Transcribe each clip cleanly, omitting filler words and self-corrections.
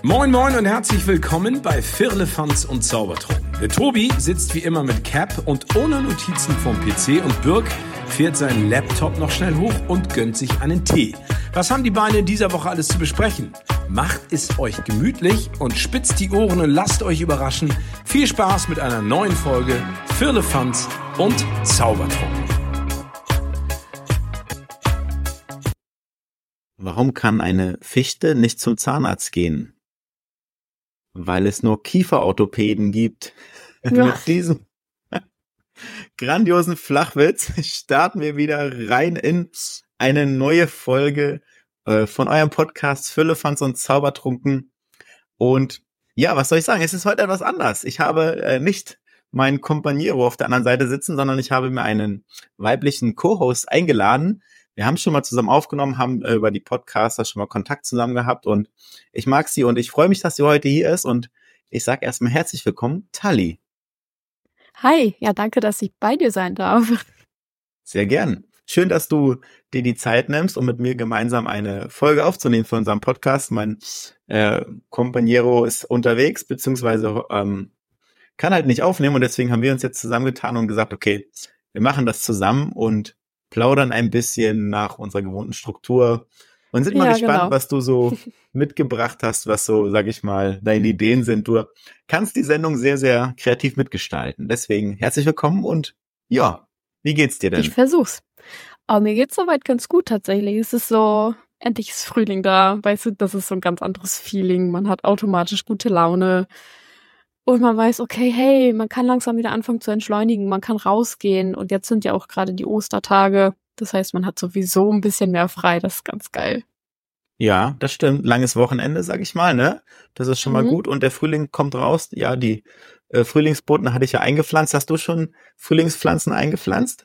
Moin moin und herzlich willkommen bei Firlefanz und Zaubertrunken. Der Tobi sitzt wie immer mit Cap und ohne Notizen vom PC und Birk fährt seinen Laptop noch schnell hoch und gönnt sich einen Tee. Was haben die Beine in dieser Woche alles zu besprechen? Macht es euch gemütlich und spitzt die Ohren und lasst euch überraschen. Viel Spaß mit einer neuen Folge Firlefanz und Zaubertrunken. Warum kann eine Fichte nicht zum Zahnarzt gehen? Weil es nur Kieferorthopäden gibt. Ja. Mit diesem grandiosen Flachwitz starten wir wieder rein in eine neue Folge von eurem Podcast Firlefanz und Zaubertrunken. Und ja, was soll ich sagen? Es ist heute etwas anders. Ich habe nicht meinen Companiero auf der anderen Seite sitzen, sondern ich habe mir einen weiblichen Co-Host eingeladen. Wir haben schon mal zusammen aufgenommen, haben über die Podcaster schon mal Kontakt zusammen gehabt und ich mag sie und ich freue mich, dass sie heute hier ist und ich sage erstmal herzlich willkommen, Tali. Hi, ja, danke, dass ich bei dir sein darf. Sehr gern. Schön, dass du dir die Zeit nimmst, um mit mir gemeinsam eine Folge aufzunehmen für unseren Podcast. Mein Companiero ist unterwegs, beziehungsweise kann halt nicht aufnehmen und deswegen haben wir uns jetzt zusammengetan und gesagt, okay, wir machen das zusammen und plaudern ein bisschen nach unserer gewohnten Struktur und sind mal gespannt, genau. was du so mitgebracht hast, was so, sag ich mal, deine Ideen sind. Du kannst die Sendung sehr, sehr kreativ mitgestalten. Deswegen herzlich willkommen und ja, wie geht's dir denn? Ich versuch's. Aber mir geht's soweit ganz gut tatsächlich. Es ist so, endlich ist Frühling da. Weißt du, das ist so ein ganz anderes Feeling. Man hat automatisch gute Laune. Und man weiß, okay, hey, man kann langsam wieder anfangen zu entschleunigen, man kann rausgehen und jetzt sind ja auch gerade die Ostertage. Das heißt, man hat sowieso ein bisschen mehr frei, das ist ganz geil. Ja, das stimmt. Langes Wochenende, sag ich mal, ne? Das ist schon mal gut und der Frühling kommt raus. Ja, die Frühlingsboten hatte ich ja eingepflanzt. Hast du schon Frühlingspflanzen eingepflanzt?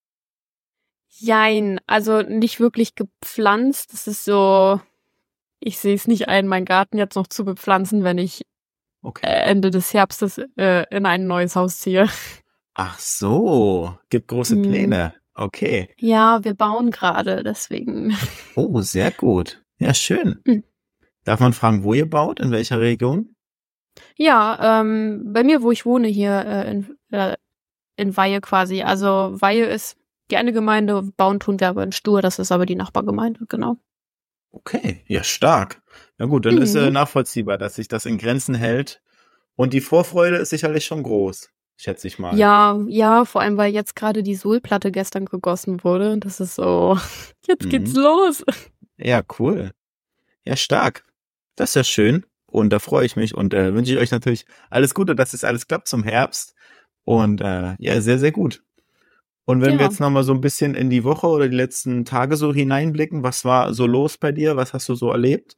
Jein, also nicht wirklich gepflanzt. Das ist so, ich sehe es nicht ein, meinen Garten jetzt noch zu bepflanzen, wenn ich Ende des Herbstes in ein neues Haus ziehe. Ach so, gibt große Pläne. Okay. Ja, wir bauen gerade, deswegen. Oh, sehr gut. Ja, schön. Darf man fragen, wo ihr baut? In welcher Region? Ja, bei mir, wo ich wohne, hier in Weihe quasi. Also Weihe ist die eine Gemeinde, bauen tun wir aber in Stur, das ist aber die Nachbargemeinde, genau. Okay, ja, stark. Na gut, dann ist nachvollziehbar, dass sich das in Grenzen hält. Und die Vorfreude ist sicherlich schon groß, schätze ich mal. Ja, vor allem, weil jetzt gerade die Suhlplatte gestern gegossen wurde. Das ist so, jetzt geht's los. Ja, cool. Ja, stark. Das ist ja schön. Und da freue ich mich und wünsche ich euch natürlich alles Gute, dass es alles klappt zum Herbst. Und ja, sehr, sehr gut. Und wenn wir jetzt nochmal so ein bisschen in die Woche oder die letzten Tage so hineinblicken, was war so los bei dir? Was hast du so erlebt?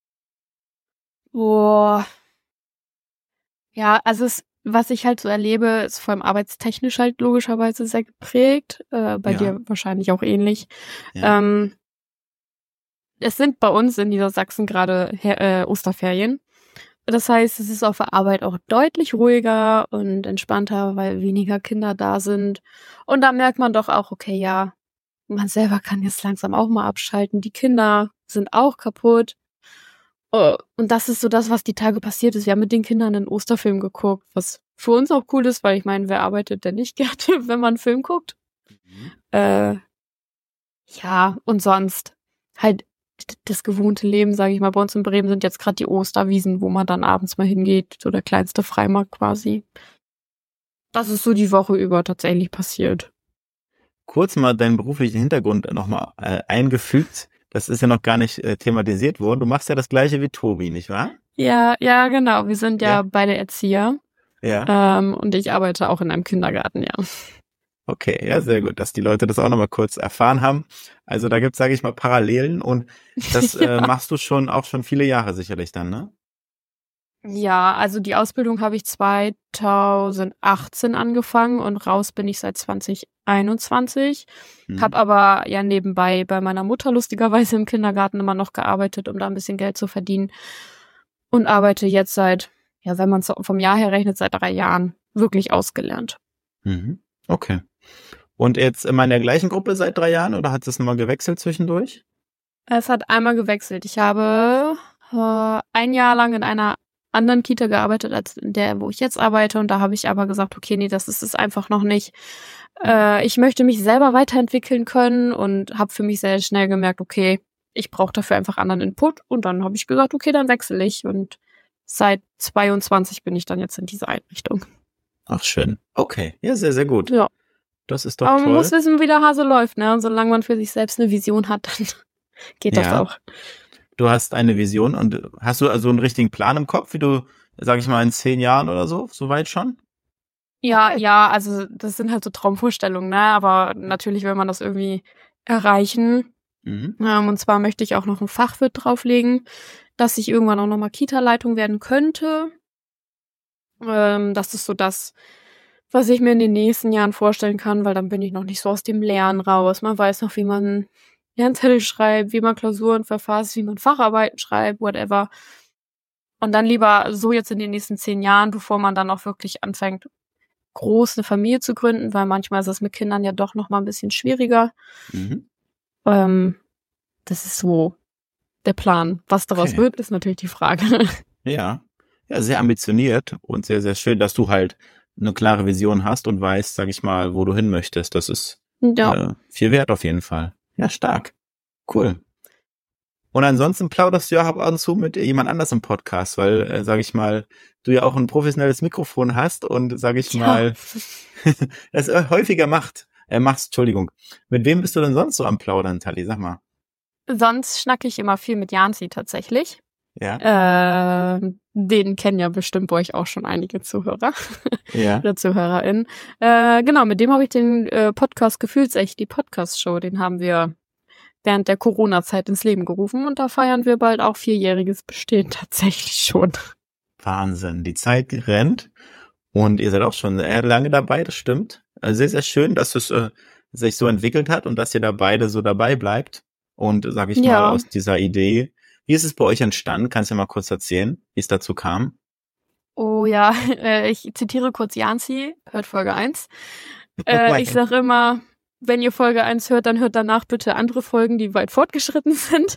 Boah. Ja, also was ich halt so erlebe, ist vor allem arbeitstechnisch halt logischerweise sehr geprägt. Bei dir wahrscheinlich auch ähnlich. Ja. Es sind bei uns in Niedersachsen gerade Osterferien. Das heißt, es ist auf der Arbeit auch deutlich ruhiger und entspannter, weil weniger Kinder da sind. Und da merkt man doch auch, okay, ja, man selber kann jetzt langsam auch mal abschalten. Die Kinder sind auch kaputt. Oh, und das ist so das, was die Tage passiert ist. Wir haben mit den Kindern einen Osterfilm geguckt, was für uns auch cool ist, weil ich meine, wer arbeitet denn nicht gerne, wenn man einen Film guckt? Ja, und sonst halt das gewohnte Leben, sage ich mal. Bei uns in Bremen sind jetzt gerade die Osterwiesen, wo man dann abends mal hingeht, so der kleinste Freimarkt quasi. Das ist so die Woche über tatsächlich passiert. Kurz mal deinen beruflichen Hintergrund nochmal eingefügt. Das ist ja noch gar nicht thematisiert worden. Du machst ja das Gleiche wie Tobi, nicht wahr? Ja, genau. Wir sind ja beide Erzieher. Ja. Und ich arbeite auch in einem Kindergarten, ja. Okay, ja, sehr gut, dass die Leute das auch nochmal kurz erfahren haben. Also da gibt's, sage ich mal, Parallelen und das machst du schon viele Jahre sicherlich dann, ne? Ja, also die Ausbildung habe ich 2018 angefangen und raus bin ich seit 2021. Hab aber ja nebenbei bei meiner Mutter lustigerweise im Kindergarten immer noch gearbeitet, um da ein bisschen Geld zu verdienen. Und arbeite jetzt seit, ja, wenn man es vom Jahr her rechnet, seit 3 Jahren wirklich ausgelernt. Okay. Und jetzt immer in der gleichen Gruppe seit 3 Jahren oder hat es nochmal gewechselt zwischendurch? Es hat einmal gewechselt. Ich habe ein Jahr lang in einer anderen Kita gearbeitet, als in der, wo ich jetzt arbeite. Und da habe ich aber gesagt, okay, nee, das ist es einfach noch nicht. Ich möchte mich selber weiterentwickeln können und habe für mich sehr schnell gemerkt, okay, ich brauche dafür einfach anderen Input. Und dann habe ich gesagt, okay, dann wechsle ich. Und seit 22 bin ich dann jetzt in dieser Einrichtung. Ach, schön. Okay, ja, sehr, sehr gut. Ja. Das ist doch Aber toll. man muss wissen, wie der Hase läuft, ne? Und solange man für sich selbst eine Vision hat, dann geht das auch. Du hast eine Vision und hast du also einen richtigen Plan im Kopf, wie du, sag ich mal, in 10 Jahren oder so, soweit schon? Ja, ja, also das sind halt so Traumvorstellungen, ne? Aber natürlich will man das irgendwie erreichen. Mhm. Und zwar möchte ich auch noch ein Fachwirt drauflegen, dass ich irgendwann auch nochmal Kita-Leitung werden könnte. Das ist so das, was ich mir in den nächsten Jahren vorstellen kann, weil dann bin ich noch nicht so aus dem Lernen raus. Man weiß noch, wie man Lernzettel schreibt, wie man Klausuren verfasst, wie man Facharbeiten schreibt, whatever. Und dann lieber so jetzt in den nächsten 10 Jahren, bevor man dann auch wirklich anfängt, groß eine Familie zu gründen, weil manchmal ist es mit Kindern ja doch noch mal ein bisschen schwieriger. Mhm. Das ist so der Plan. Was daraus wird, ist natürlich die Frage. Ja, sehr ambitioniert und sehr, sehr schön, dass du halt eine klare Vision hast und weißt, sag ich mal, wo du hin möchtest. Das ist viel wert auf jeden Fall. Ja, stark. Cool. Und ansonsten plauderst du ja ab und zu mit jemand anders im Podcast, weil, sag ich mal, du ja auch ein professionelles Mikrofon hast und, sag ich mal, das häufiger machst. Entschuldigung. Mit wem bist du denn sonst so am Plaudern, Tali? Sag mal. Sonst schnacke ich immer viel mit Janzi tatsächlich. Ja. Den kennen ja bestimmt bei euch auch schon einige Zuhörer. Ja. Oder ZuhörerInnen. Genau, mit dem habe ich den Podcast Gefühlsecht, die Podcast-Show, den haben wir während der Corona-Zeit ins Leben gerufen und da feiern wir bald auch 4-jähriges Bestehen tatsächlich schon. Wahnsinn, die Zeit rennt und ihr seid auch schon sehr lange dabei, das stimmt. Sehr, sehr schön, dass es sich so entwickelt hat und dass ihr da beide so dabei bleibt und, sag ich mal, aus dieser Idee. Wie ist es bei euch entstanden? Kannst du mal kurz erzählen, wie es dazu kam? Oh ja, ich zitiere kurz Janzi, hört Folge 1. Ich sage immer, wenn ihr Folge 1 hört, dann hört danach bitte andere Folgen, die weit fortgeschritten sind.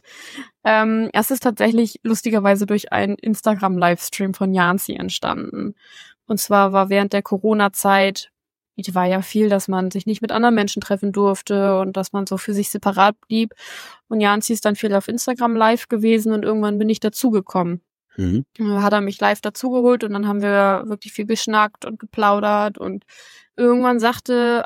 Es ist tatsächlich lustigerweise durch einen Instagram-Livestream von Janzi entstanden. Und zwar war während der Corona-Zeit, war ja viel, dass man sich nicht mit anderen Menschen treffen durfte und dass man so für sich separat blieb. Und Janzi ist dann viel auf Instagram live gewesen und irgendwann bin ich dazugekommen. Hat er mich live dazugeholt und dann haben wir wirklich viel geschnackt und geplaudert und irgendwann sagte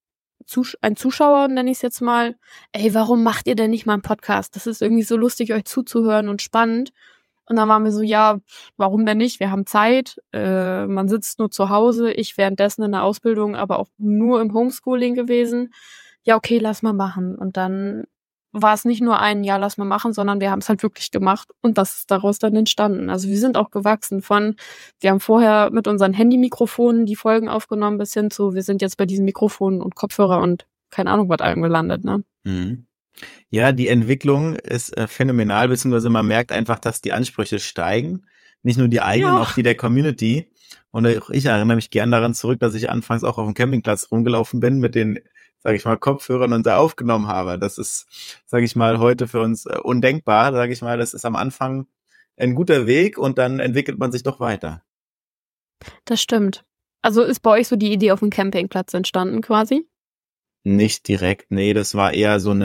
ein Zuschauer, nenne ich es jetzt mal, ey, warum macht ihr denn nicht mal einen Podcast? Das ist irgendwie so lustig, euch zuzuhören und spannend. Und dann waren wir so, ja, warum denn nicht? Wir haben Zeit, man sitzt nur zu Hause, ich währenddessen in der Ausbildung, aber auch nur im Homeschooling gewesen. Ja, okay, lass mal machen. Und dann war es nicht nur ein, ja, lass mal machen, sondern wir haben es halt wirklich gemacht und das ist daraus dann entstanden. Also wir sind auch gewachsen wir haben vorher mit unseren Handymikrofonen die Folgen aufgenommen bis hin zu, wir sind jetzt bei diesen Mikrofonen und Kopfhörer und keine Ahnung, was allem gelandet, ne? Mhm. Ja, die Entwicklung ist phänomenal, beziehungsweise man merkt einfach, dass die Ansprüche steigen. Nicht nur die eigenen, auch die der Community. Und ich erinnere mich gern daran zurück, dass ich anfangs auch auf dem Campingplatz rumgelaufen bin mit den, sage ich mal, Kopfhörern und da aufgenommen habe. Das ist, sage ich mal, heute für uns undenkbar. Sage ich mal, das ist am Anfang ein guter Weg und dann entwickelt man sich doch weiter. Das stimmt. Also ist bei euch so die Idee auf dem Campingplatz entstanden quasi? Nicht direkt, nee, das war eher so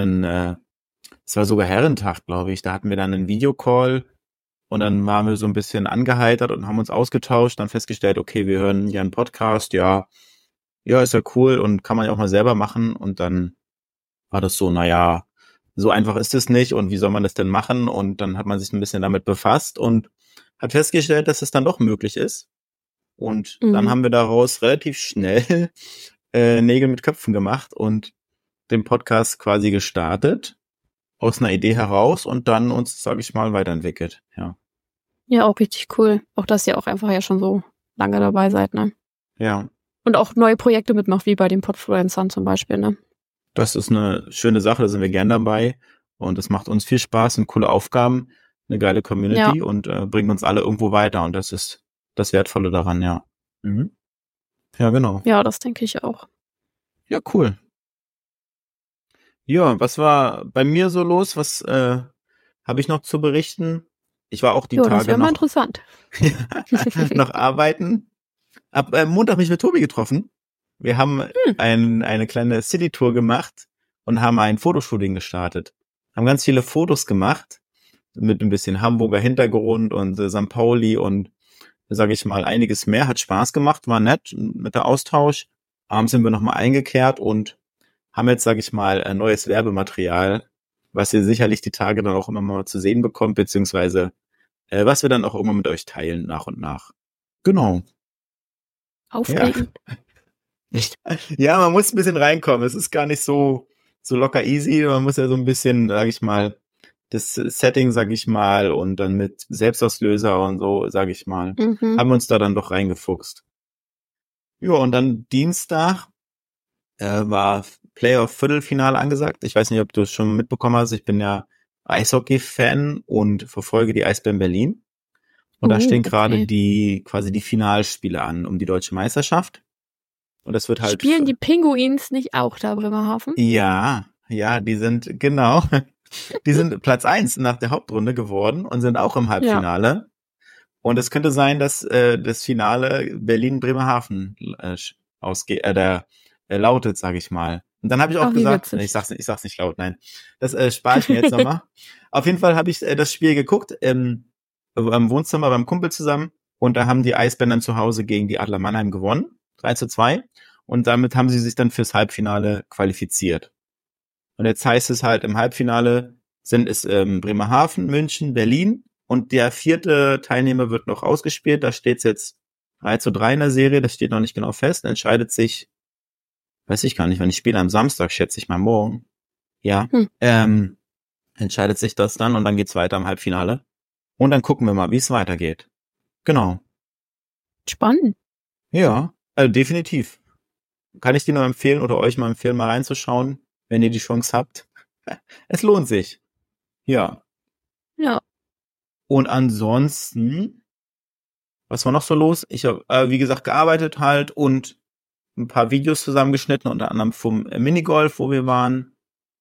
es war sogar Herrentag, glaube ich. Da hatten wir dann einen Videocall und dann waren wir so ein bisschen angeheitert und haben uns ausgetauscht, dann festgestellt, okay, wir hören ja einen Podcast, ja, ist ja cool und kann man ja auch mal selber machen und dann war das so, naja, so einfach ist es nicht und wie soll man das denn machen? Und dann hat man sich ein bisschen damit befasst und hat festgestellt, dass es dann doch möglich ist. Und dann haben wir daraus relativ schnell Nägel mit Köpfen gemacht und den Podcast quasi gestartet, aus einer Idee heraus und dann uns, sage ich mal, weiterentwickelt, ja. Ja, auch richtig cool. Auch, dass ihr auch einfach ja schon so lange dabei seid, ne? Ja. Und auch neue Projekte mitmacht, wie bei den Podfluencern zum Beispiel, ne? Das ist eine schöne Sache, da sind wir gern dabei und es macht uns viel Spaß, sind coole Aufgaben, eine geile Community und bringt uns alle irgendwo weiter und das ist das Wertvolle daran, ja. Mhm. Ja, genau. Ja, das denke ich auch. Ja, cool. Ja, was war bei mir so los? Was habe ich noch zu berichten? Ich war auch die Jo, das Tage wäre mal noch, interessant. noch arbeiten. Hab Montag mich mit Tobi getroffen. Wir haben eine kleine City-Tour gemacht und haben ein Fotoshooting gestartet. Haben ganz viele Fotos gemacht mit ein bisschen Hamburger Hintergrund und St. Pauli und, sage ich mal, einiges mehr. Hat Spaß gemacht, war nett mit der Austausch. Abends sind wir nochmal eingekehrt und haben jetzt, sage ich mal, ein neues Werbematerial, was ihr sicherlich die Tage dann auch immer mal zu sehen bekommt, beziehungsweise was wir dann auch immer mit euch teilen, nach und nach. Genau. Aufregend. Ja, man muss ein bisschen reinkommen. Es ist gar nicht so locker easy. Man muss ja so ein bisschen, sage ich mal, das Setting, sage ich mal, und dann mit Selbstauslöser und so, sage ich mal, Mhm. haben wir uns da dann doch reingefuchst. Ja, und dann Dienstag war Playoff-Viertelfinale angesagt. Ich weiß nicht, ob du es schon mitbekommen hast. Ich bin ja Eishockey-Fan und verfolge die Eisbären Berlin. Und da stehen gerade quasi die Finalspiele an um die deutsche Meisterschaft. Und das wird halt. Spielen die Pinguins nicht auch da, Bremerhaven? Ja, die sind, genau. Die sind Platz 1 nach der Hauptrunde geworden und sind auch im Halbfinale. Und es könnte sein, dass das Finale Berlin-Bremerhaven lautet, sage ich mal. Und dann habe ich auch gesagt, ich sag's nicht laut, nein. Das spare ich mir jetzt nochmal. Auf jeden Fall habe ich das Spiel geguckt im Wohnzimmer beim Kumpel zusammen. Und da haben die Eisbären dann zu Hause gegen die Adler Mannheim gewonnen. 3-2. Und damit haben sie sich dann fürs Halbfinale qualifiziert. Und jetzt heißt es halt, im Halbfinale sind es Bremerhaven, München, Berlin. Und der 4. Teilnehmer wird noch ausgespielt. Da steht es jetzt 3-3 in der Serie. Das steht noch nicht genau fest. Entscheidet sich, weiß ich gar nicht, wann ich spiele. Am Samstag, schätze ich mal morgen. Ja. Entscheidet sich das dann und dann geht's weiter im Halbfinale. Und dann gucken wir mal, wie es weitergeht. Genau. Spannend. Ja, also definitiv. Kann ich dir nur empfehlen oder euch mal empfehlen, mal reinzuschauen, wenn ihr die Chance habt. Es lohnt sich. Ja. Ja. Und ansonsten, was war noch so los? Ich habe, wie gesagt, gearbeitet halt und ein paar Videos zusammengeschnitten, unter anderem vom Minigolf, wo wir waren.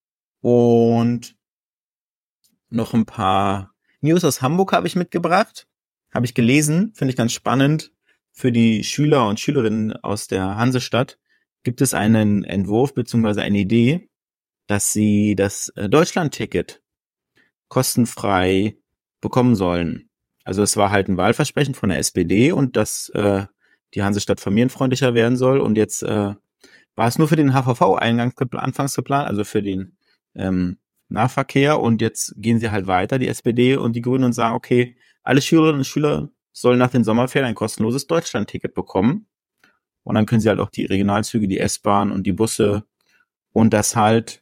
Und noch ein paar News aus Hamburg habe ich mitgebracht. Habe ich gelesen, finde ich ganz spannend. Für die Schüler und Schülerinnen aus der Hansestadt gibt es einen Entwurf bzw. eine Idee, dass sie das Deutschland-Ticket kostenfrei bekommen sollen. Also es war halt ein Wahlversprechen von der SPD und dass die Hansestadt familienfreundlicher werden soll. Und jetzt war es nur für den HVV anfangs geplant, also für den Nahverkehr. Und jetzt gehen sie halt weiter, die SPD und die Grünen, und sagen, okay, alle Schülerinnen und Schüler sollen nach den Sommerferien ein kostenloses Deutschland-Ticket bekommen. Und dann können sie halt auch die Regionalzüge, die S-Bahn und die Busse und das halt,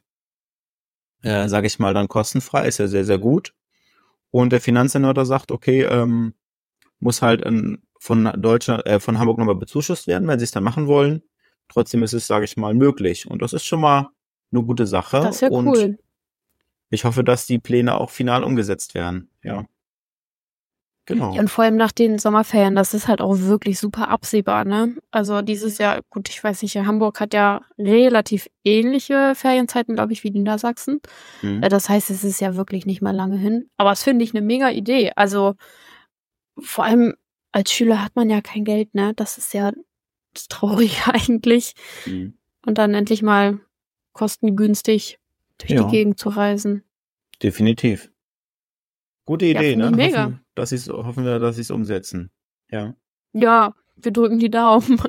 sage ich mal, dann kostenfrei, ist ja sehr, sehr gut. Und der Finanzsenator sagt, okay, muss halt von Hamburg nochmal bezuschusst werden, wenn sie es dann machen wollen. Trotzdem ist es, sage ich mal, möglich. Und das ist schon mal eine gute Sache. Das ist ja und cool. Ich hoffe, dass die Pläne auch final umgesetzt werden. Ja. Genau. Ja, und vor allem nach den Sommerferien, das ist halt auch wirklich super absehbar, ne? Also dieses Jahr, gut, ich weiß nicht, Hamburg hat ja relativ ähnliche Ferienzeiten, glaube ich, wie Niedersachsen. Das heißt, es ist ja wirklich nicht mal lange hin. Aber das finde ich eine mega Idee. Also vor allem als Schüler hat man ja kein Geld, ne? Das ist ja das Traurige eigentlich. Und dann endlich mal kostengünstig durch die Gegend zu reisen. Definitiv. Gute Idee, ne? Mega. Hoffen wir, dass sie es umsetzen. Ja. Ja, wir drücken die Daumen.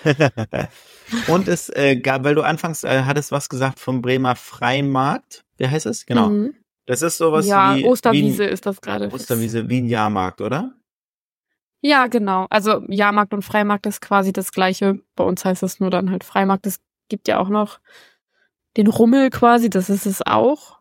Und es gab, weil du anfangs hattest was gesagt vom Bremer Freimarkt. Wie heißt es? Genau. Das ist sowas wie Osterwiese ist das gerade. Osterwiese wie ein Jahrmarkt, oder? Ja, genau. Also Jahrmarkt und Freimarkt ist quasi das Gleiche. Bei uns heißt es nur dann halt Freimarkt. Es gibt ja auch noch den Rummel quasi, das ist es auch.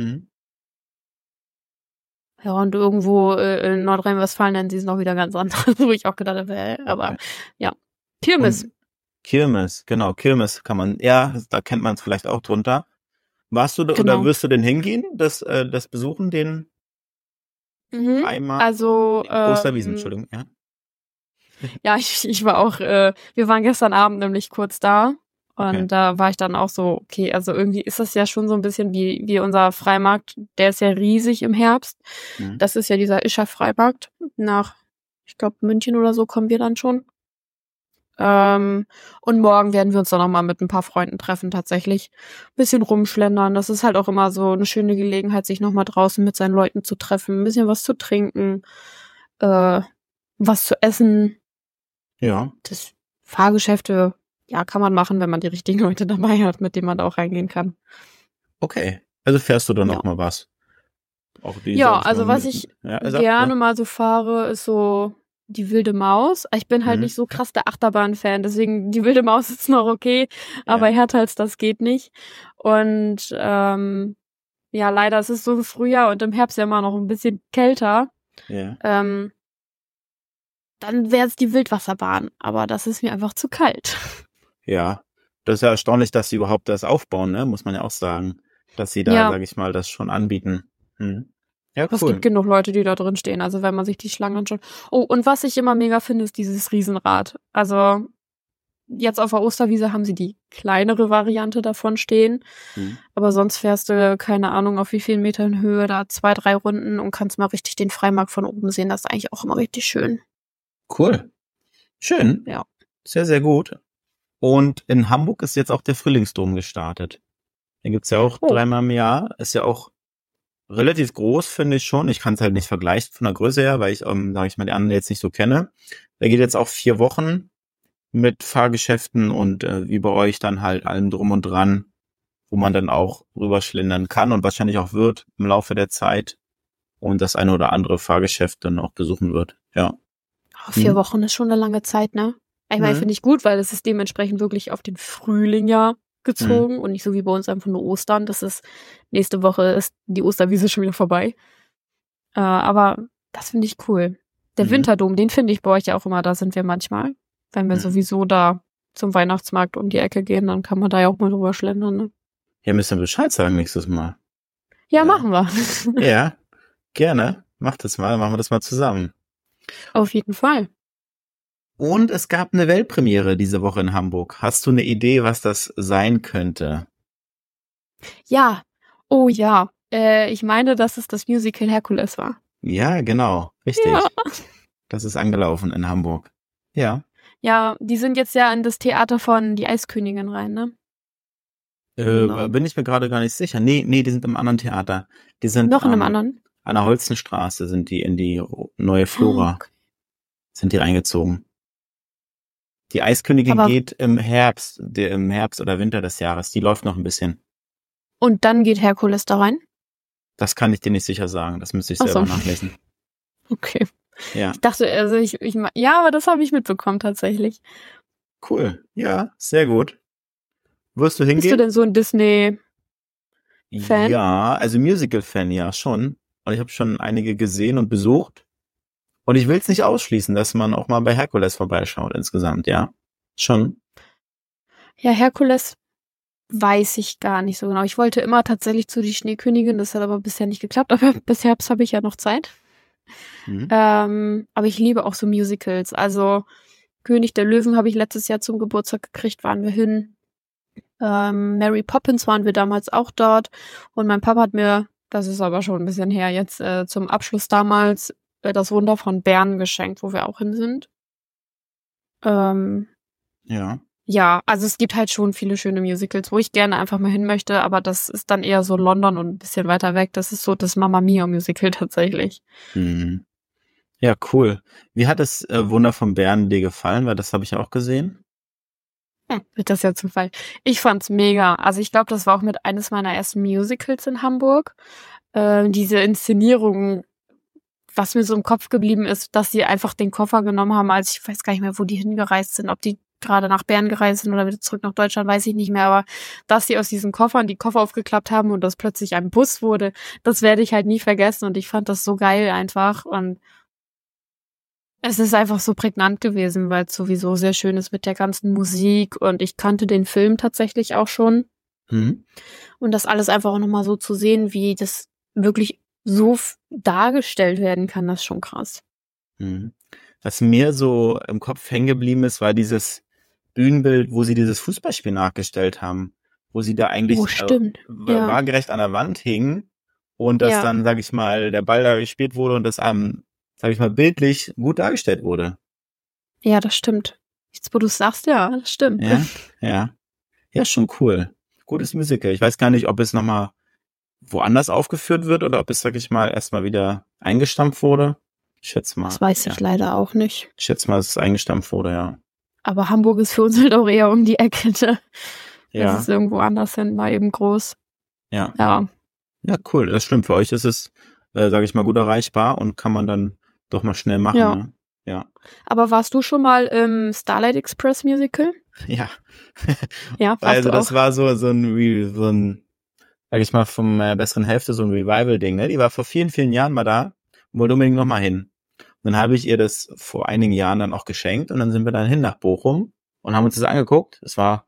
Ja, und irgendwo in Nordrhein-Westfalen nennen sie es noch wieder ganz anders, wo ich auch gedacht habe, aber ja. Kirmes. Und Kirmes, genau, Kirmes kann man, ja, da kennt man es vielleicht auch drunter. Warst du oder wirst du denn hingehen, das besuchen, den Freimarkt? Also Osterwiesen, Entschuldigung, ja. Ja, ich war auch, wir waren gestern Abend nämlich kurz da Und da war ich dann auch so, okay, also irgendwie ist das ja schon so ein bisschen wie unser Freimarkt. Der ist ja riesig im Herbst. Mhm. Das ist ja dieser Ischer Freimarkt. Nach, ich glaube, München oder so kommen wir dann schon. Und morgen werden wir uns dann nochmal mit ein paar Freunden treffen, tatsächlich. Bisschen rumschlendern. Das ist halt auch immer so eine schöne Gelegenheit, sich nochmal draußen mit seinen Leuten zu treffen. Ein bisschen was zu trinken, was zu essen. Ja. Das Fahrgeschäfte, ja, kann man machen, wenn man die richtigen Leute dabei hat, mit denen man da auch reingehen kann. Okay. Also fährst du dann Ja. noch mal was? Auch die, Ja, sag ich also mal, was ich sag gerne mal so fahre, ist so die Wilde Maus. Ich bin halt Mhm. nicht so krass der Achterbahn-Fan, deswegen die Wilde Maus ist noch okay, aber härter als das geht nicht. Und ja, leider, es ist so im Frühjahr und im Herbst ja immer noch ein bisschen kälter. Ja. Dann wäre es die Wildwasserbahn, aber das ist mir einfach zu kalt. Ja. Das ist ja erstaunlich, dass sie überhaupt das aufbauen, ne? Muss man ja auch sagen. Dass sie da, Ja. sag ich mal, das schon anbieten. Mhm. Ja, Es cool. gibt genug Leute, die da drin stehen, also wenn man sich die Schlangen anschaut. Oh, und was ich immer mega finde, ist dieses Riesenrad. Also jetzt auf der Osterwiese haben sie die kleinere Variante davon stehen, Mhm. aber sonst fährst du, keine Ahnung, auf wie vielen Metern Höhe, da 2, 3 Runden und kannst mal richtig den Freimarkt von oben sehen. Das ist eigentlich auch immer richtig schön. Cool. Schön. Ja. Sehr, sehr gut. Und in Hamburg ist jetzt auch der Frühlingsdom gestartet. Den gibt's ja auch 3-mal im Jahr. Ist ja auch relativ groß, finde ich schon. Ich kann es halt nicht vergleichen von der Größe her, weil ich, sage ich mal, die anderen jetzt nicht so kenne. Der geht jetzt auch 4 Wochen mit Fahrgeschäften und wie bei euch dann halt allem drum und dran, wo man dann auch rüberschlendern kann und wahrscheinlich auch wird im Laufe der Zeit und das eine oder andere Fahrgeschäft dann auch besuchen wird. Ja. 4 Wochen ist schon eine lange Zeit, ne? Ich meine, finde ich gut, weil das ist dementsprechend wirklich auf den Frühling ja gezogen und nicht so wie bei uns einfach nur Ostern. Das ist, nächste Woche ist die Osterwiese schon wieder vorbei. Aber das finde ich cool. Der Winterdom, den finde ich bei euch ja auch immer, da sind wir manchmal. Wenn wir sowieso da zum Weihnachtsmarkt um die Ecke gehen, dann kann man da ja auch mal drüber schlendern, ne? Ja, müssen wir Bescheid sagen nächstes Mal. Ja, machen wir. Ja, gerne. Machen wir das mal zusammen. Auf jeden Fall. Und es gab eine Weltpremiere diese Woche in Hamburg. Hast du eine Idee, was das sein könnte? Ja. Oh ja. Ich meine, dass es das Musical Herkules war. Ja, genau. Richtig. Ja. Das ist angelaufen in Hamburg. Ja. Ja, die sind jetzt ja in das Theater von Die Eiskönigin rein, ne? Genau. Bin ich mir gerade gar nicht sicher. Nee, die sind im anderen Theater. Die sind noch in einem anderen? An der Holzenstraße sind die in die neue Flora. Okay. Sind die reingezogen. Die Eiskönigin geht im Herbst oder Winter des Jahres. Die läuft noch ein bisschen. Und dann geht Herkules da rein? Das kann ich dir nicht sicher sagen. Das müsste ich selber nachlesen. Okay. Ja. Ich dachte, also ja, aber das habe ich mitbekommen tatsächlich. Cool. Ja, sehr gut. Wirst du hingehen? Bist du denn so ein Disney-Fan? Ja, also Musical-Fan, ja, schon. Und ich habe schon einige gesehen und besucht. Und ich will es nicht ausschließen, dass man auch mal bei Herkules vorbeischaut insgesamt, ja. Schon. Ja, Herkules weiß ich gar nicht so genau. Ich wollte immer tatsächlich zu Die Schneekönigin, das hat aber bisher nicht geklappt. Aber bis Herbst habe ich ja noch Zeit. Aber ich liebe auch so Musicals. Also König der Löwen habe ich letztes Jahr zum Geburtstag gekriegt, waren wir hin. Mary Poppins waren wir damals auch dort. Und mein Papa hat mir, das ist aber schon ein bisschen her, jetzt zum Abschluss damals das Wunder von Bern geschenkt, wo wir auch hin sind. Ja. Ja, also es gibt halt schon viele schöne Musicals, wo ich gerne einfach mal hin möchte, aber das ist dann eher so London und ein bisschen weiter weg. Das ist so das Mamma Mia Musical tatsächlich. Ja, cool. Wie hat das Wunder von Bern dir gefallen? Weil das habe ich auch gesehen. Wird das ja Zufall. Ich fand's mega. Also ich glaube, das war auch mit eines meiner ersten Musicals in Hamburg. Diese Inszenierung, was mir so im Kopf geblieben ist, dass sie einfach den Koffer genommen haben, als ich weiß gar nicht mehr, wo die hingereist sind, ob die gerade nach Bern gereist sind oder wieder zurück nach Deutschland, weiß ich nicht mehr, aber dass sie aus diesen Koffern die Koffer aufgeklappt haben und das plötzlich ein Bus wurde, das werde ich halt nie vergessen und ich fand das so geil einfach und es ist einfach so prägnant gewesen, weil es sowieso sehr schön ist mit der ganzen Musik und ich kannte den Film tatsächlich auch schon und das alles einfach auch nochmal so zu sehen, wie das wirklich so dargestellt werden kann, das ist schon krass. Was mir so im Kopf hängen geblieben ist, war dieses Bühnenbild, wo sie dieses Fußballspiel nachgestellt haben, wo sie da eigentlich stimmt. Ja. waagerecht an der Wand hingen und dass dann, sag ich mal, der Ball da gespielt wurde und das sag ich mal, bildlich gut dargestellt wurde. Ja, das stimmt. Jetzt, wo du es sagst, ja, das stimmt. Ja. Ja, schon cool. Gutes Musical. Ich weiß gar nicht, ob es nochmal woanders aufgeführt wird oder ob es, sag ich mal, erstmal wieder eingestampft wurde. Ich schätze mal. Das weiß ich leider auch nicht. Ich schätze mal, dass es eingestampft wurde, ja. Aber Hamburg ist für uns halt auch eher um die Ecke. Ne? Ja. Das ist irgendwo anders hin, mal eben groß. Ja. Ja. Ja, cool. Das stimmt. Für euch ist es, sage ich mal, gut erreichbar und kann man dann doch mal schnell machen. Ja. Ne? Ja. Aber warst du schon mal im Starlight Express Musical? Ja. Ja, warst also du das auch? war so ein, sag ich mal, vom besseren Hälfte so ein Revival-Ding. Ne? Die war vor vielen, vielen Jahren mal da und wollte unbedingt noch mal hin. Und dann habe ich ihr das vor einigen Jahren dann auch geschenkt und dann sind wir dann hin nach Bochum und haben uns das angeguckt. Es war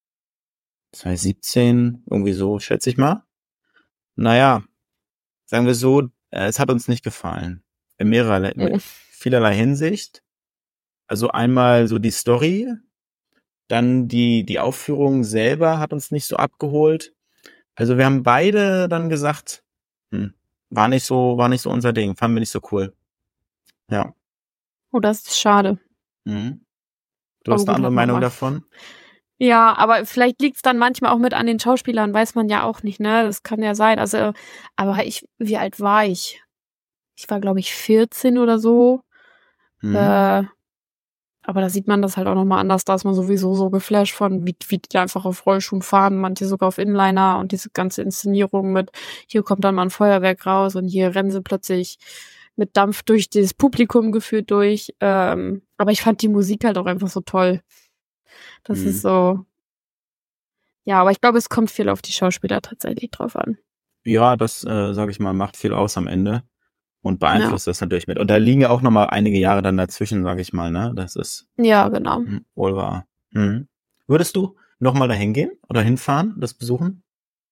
2017, irgendwie so, schätze ich mal. Naja, sagen wir so, es hat uns nicht gefallen. In vielerlei Hinsicht. Also einmal so die Story, dann die Aufführung selber hat uns nicht so abgeholt. Also wir haben beide dann gesagt, war nicht so unser Ding, fanden wir nicht so cool. Ja. Oh, das ist schade. Mhm. Du hast eine andere Meinung davon? Ja, aber vielleicht liegt's dann manchmal auch mit an den Schauspielern, weiß man ja auch nicht, ne? Das kann ja sein. Also, aber wie alt war ich? Ich war, glaube ich, 14 oder so. Aber da sieht man das halt auch nochmal anders. Da ist man sowieso so geflasht von, wie die einfach auf Rollschuhen fahren, manche sogar auf Inliner und diese ganze Inszenierung mit, hier kommt dann mal ein Feuerwerk raus und hier rennen sie plötzlich mit Dampf durch das Publikum geführt durch. Aber ich fand die Musik halt auch einfach so toll. Das ist so. Ja, aber ich glaube, es kommt viel auf die Schauspieler tatsächlich drauf an. Ja, das, sage ich mal, macht viel aus am Ende und beeinflusst das natürlich mit. Und da liegen ja auch nochmal einige Jahre dann dazwischen, sage ich mal, ne? Das ist ja, genau. Wohl wahr. Würdest du nochmal dahin gehen oder hinfahren, das besuchen?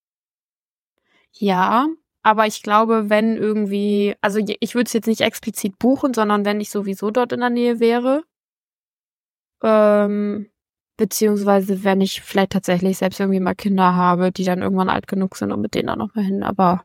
Ja, aber ich glaube, wenn irgendwie, also ich würde es jetzt nicht explizit buchen, sondern wenn ich sowieso dort in der Nähe wäre, beziehungsweise wenn ich vielleicht tatsächlich selbst irgendwie mal Kinder habe, die dann irgendwann alt genug sind und mit denen dann noch mal hin, aber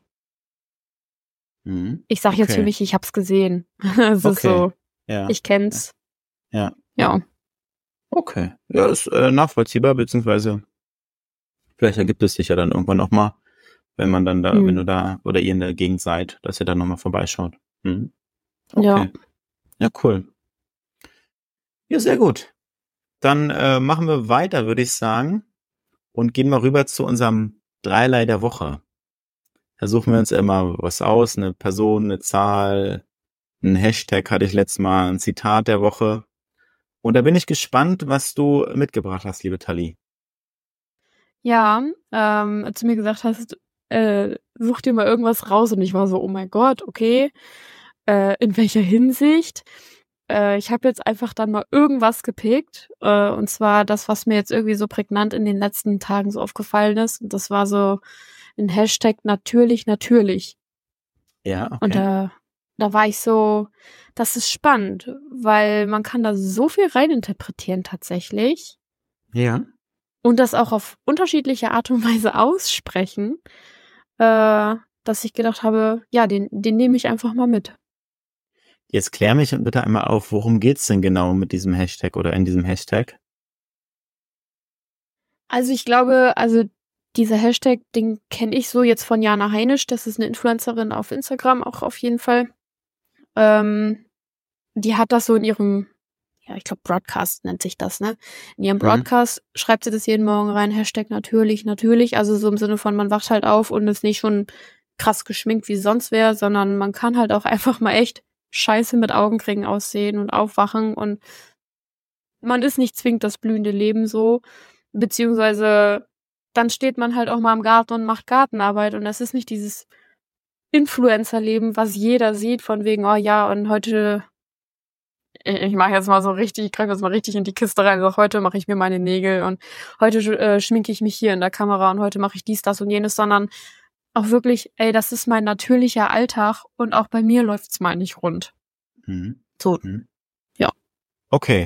ich sag jetzt für mich, ich hab's gesehen. Es ist so, ich kenn's. Ja. Okay. Ja, ist nachvollziehbar, beziehungsweise vielleicht ergibt es sich ja dann irgendwann noch mal, wenn man dann da, wenn du da oder ihr in der Gegend seid, dass ihr dann noch mal vorbeischaut. Okay. Ja, cool. Ja, sehr gut. Dann machen wir weiter, würde ich sagen, und gehen mal rüber zu unserem Dreierlei der Woche. Da suchen wir uns immer was aus, eine Person, eine Zahl, ein Hashtag hatte ich letztes Mal, ein Zitat der Woche. Und da bin ich gespannt, was du mitgebracht hast, liebe Tali. Ja, als du mir gesagt hast, such dir mal irgendwas raus und ich war so, oh mein Gott, okay, in welcher Hinsicht? Ich habe jetzt einfach dann mal irgendwas gepickt, und zwar das, was mir jetzt irgendwie so prägnant in den letzten Tagen so aufgefallen ist. Und das war so ein Hashtag natürlich. Ja, okay. Und da war ich so, das ist spannend, weil man kann da so viel reininterpretieren tatsächlich. Ja. Und das auch auf unterschiedliche Art und Weise aussprechen, dass ich gedacht habe, ja, den nehme ich einfach mal mit. Jetzt klär mich bitte einmal auf, worum geht's denn genau mit diesem Hashtag oder in diesem Hashtag? Also ich glaube, dieser Hashtag, den kenne ich so jetzt von Jana Heinisch, das ist eine Influencerin auf Instagram auch auf jeden Fall. Die hat das so in ihrem, ja, ich glaube Broadcast nennt sich das, ne? In ihrem Broadcast schreibt sie das jeden Morgen rein, Hashtag natürlich, also so im Sinne von, man wacht halt auf und ist nicht schon krass geschminkt wie sonst wäre, sondern man kann halt auch einfach mal echt scheiße mit Augenringen aussehen und aufwachen und man ist nicht zwingend das blühende Leben so, beziehungsweise dann steht man halt auch mal im Garten und macht Gartenarbeit und das ist nicht dieses Influencer-Leben, was jeder sieht, von wegen, oh ja, und heute, ich mache jetzt mal so richtig, ich greife jetzt mal richtig in die Kiste rein, also heute mache ich mir meine Nägel und heute schminke ich mich hier in der Kamera und heute mache ich dies, das und jenes, sondern auch wirklich, ey, das ist mein natürlicher Alltag und auch bei mir läuft's mal nicht rund. So. Ja. Okay.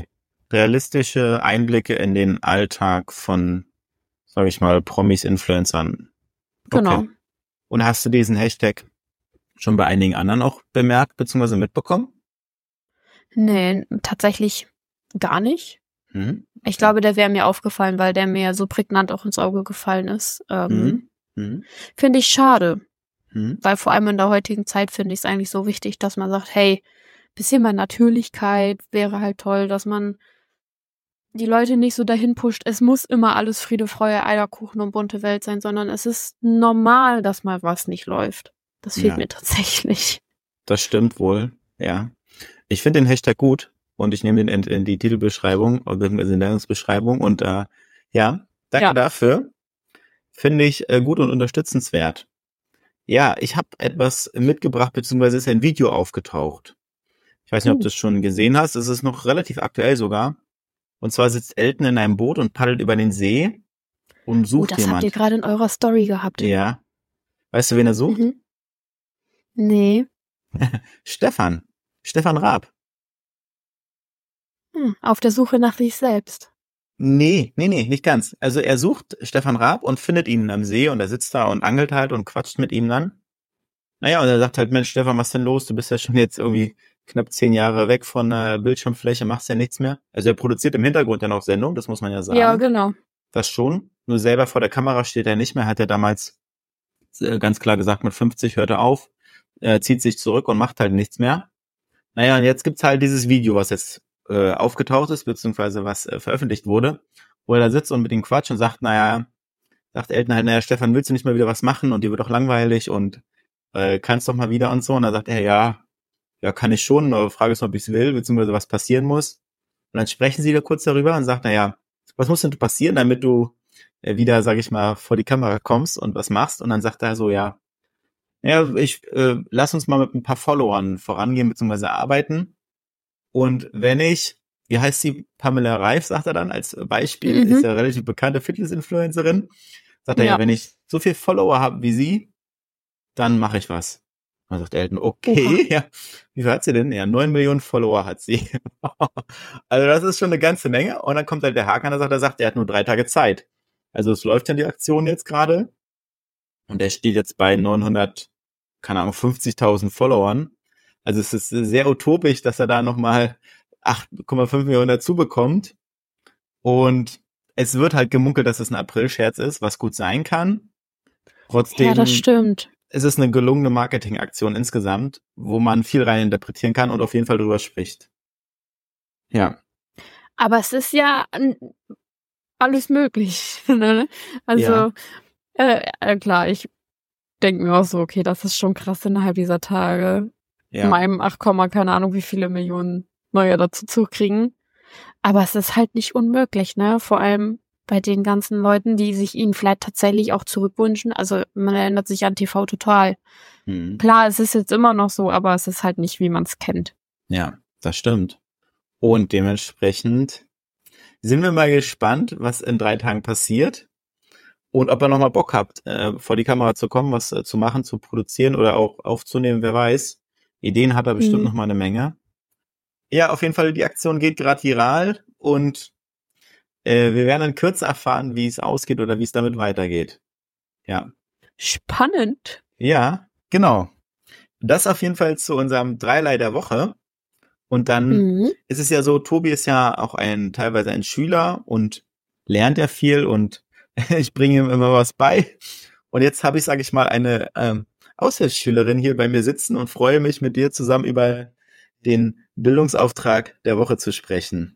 realistische Einblicke in den Alltag von, sag ich mal, Promis, Influencern. Genau. Okay. Und hast du diesen Hashtag schon bei einigen anderen auch bemerkt bzw. mitbekommen? Nee, tatsächlich gar nicht. Mhm. Ich glaube, der wäre mir aufgefallen, weil der mir so prägnant auch ins Auge gefallen ist. Finde ich schade. Weil vor allem in der heutigen Zeit finde ich es eigentlich so wichtig, dass man sagt, hey, bisschen mehr Natürlichkeit wäre halt toll, dass man die Leute nicht so dahin pusht, es muss immer alles Friede, Freude, Eierkuchen und bunte Welt sein, sondern es ist normal, dass mal was nicht läuft. Das fehlt mir tatsächlich. Das stimmt wohl, ja. Ich finde den Hashtag gut und ich nehme den in die Titelbeschreibung oder in die Sendungsbeschreibung und danke dafür. Finde ich gut und unterstützenswert. Ja, ich habe etwas mitgebracht, beziehungsweise ist ein Video aufgetaucht. Ich weiß nicht, ob du es schon gesehen hast. Es ist noch relativ aktuell sogar. Und zwar sitzt Elton in einem Boot und paddelt über den See und sucht das jemand. Habt ihr gerade in eurer Story gehabt. Ja. Weißt du, wen er sucht? Nee. Stefan Raab. Auf der Suche nach sich selbst. Nee, nicht ganz. Also er sucht Stefan Raab und findet ihn am See und er sitzt da und angelt halt und quatscht mit ihm dann. Naja, und er sagt halt, Mensch, Stefan, was denn los? Du bist ja schon jetzt irgendwie knapp 10 Jahre weg von der Bildschirmfläche, machst ja nichts mehr. Also er produziert im Hintergrund ja noch Sendung, das muss man ja sagen. Ja, genau. Das schon. Nur selber vor der Kamera steht er nicht mehr, hat er damals ganz klar gesagt, mit 50 hört er auf, zieht sich zurück und macht halt nichts mehr. Naja, und jetzt gibt's halt dieses Video, was jetzt aufgetaucht ist, beziehungsweise was veröffentlicht wurde, wo er da sitzt und mit ihm quatscht und sagt, sagt Elton halt, Stefan, willst du nicht mal wieder was machen und dir wird doch langweilig und kannst doch mal wieder und so. Und dann sagt er, ja, kann ich schon, aber Frage ist, ob ich es will, beziehungsweise was passieren muss. Und dann sprechen sie da kurz darüber und sagt, was muss denn passieren, damit du wieder, sag ich mal, vor die Kamera kommst und was machst? Und dann sagt er so, lass uns mal mit ein paar Followern vorangehen, beziehungsweise arbeiten. Und wenn ich, wie heißt sie, Pamela Reif, sagt er dann als Beispiel, ist ja relativ bekannte Fitness-Influencerin, sagt er, wenn ich so viel Follower habe wie sie, dann mache ich was. Dann sagt Elton, okay, wie viel hat sie denn? Ja, 9 Millionen Follower hat sie. Also das ist schon eine ganze Menge. Und dann kommt halt der Haken an, er sagt, er hat nur 3 Tage Zeit. Also es läuft dann die Aktion jetzt gerade. Und er steht jetzt bei 50.000 Followern. Also es ist sehr utopisch, dass er da nochmal 8,5 Millionen dazu bekommt. Und es wird halt gemunkelt, dass es ein April-Scherz ist, was gut sein kann. Trotzdem, ja, das stimmt. Es ist eine gelungene Marketingaktion insgesamt, wo man viel rein interpretieren kann und auf jeden Fall drüber spricht. Ja. Aber es ist ja alles möglich. Ne? Also, klar, ich denke mir auch so, okay, das ist schon krass innerhalb dieser Tage. Ja. Meinem keine Ahnung, wie viele Millionen neue dazu zu kriegen. Aber es ist halt nicht unmöglich, ne? Vor allem bei den ganzen Leuten, die sich ihn vielleicht tatsächlich auch zurückwünschen. Also man erinnert sich an TV Total. Klar, es ist jetzt immer noch so, aber es ist halt nicht, wie man es kennt. Ja, das stimmt. Und dementsprechend sind wir mal gespannt, was in 3 Tagen passiert und ob ihr nochmal Bock habt, vor die Kamera zu kommen, was zu machen, zu produzieren oder auch aufzunehmen, wer weiß. Ideen hat er bestimmt noch mal eine Menge. Ja, auf jeden Fall, die Aktion geht gerade viral und wir werden in Kürze erfahren, wie es ausgeht oder wie es damit weitergeht. Ja. Spannend. Ja, genau. Das auf jeden Fall zu unserem Dreilei der Woche. Und dann ist es ja so, Tobi ist ja auch teilweise ein Schüler und lernt ja viel und ich bringe ihm immer was bei. Und jetzt habe ich, sage ich mal, eine Aushilfsschülerin hier bei mir sitzen und freue mich, mit dir zusammen über den Bildungsauftrag der Woche zu sprechen.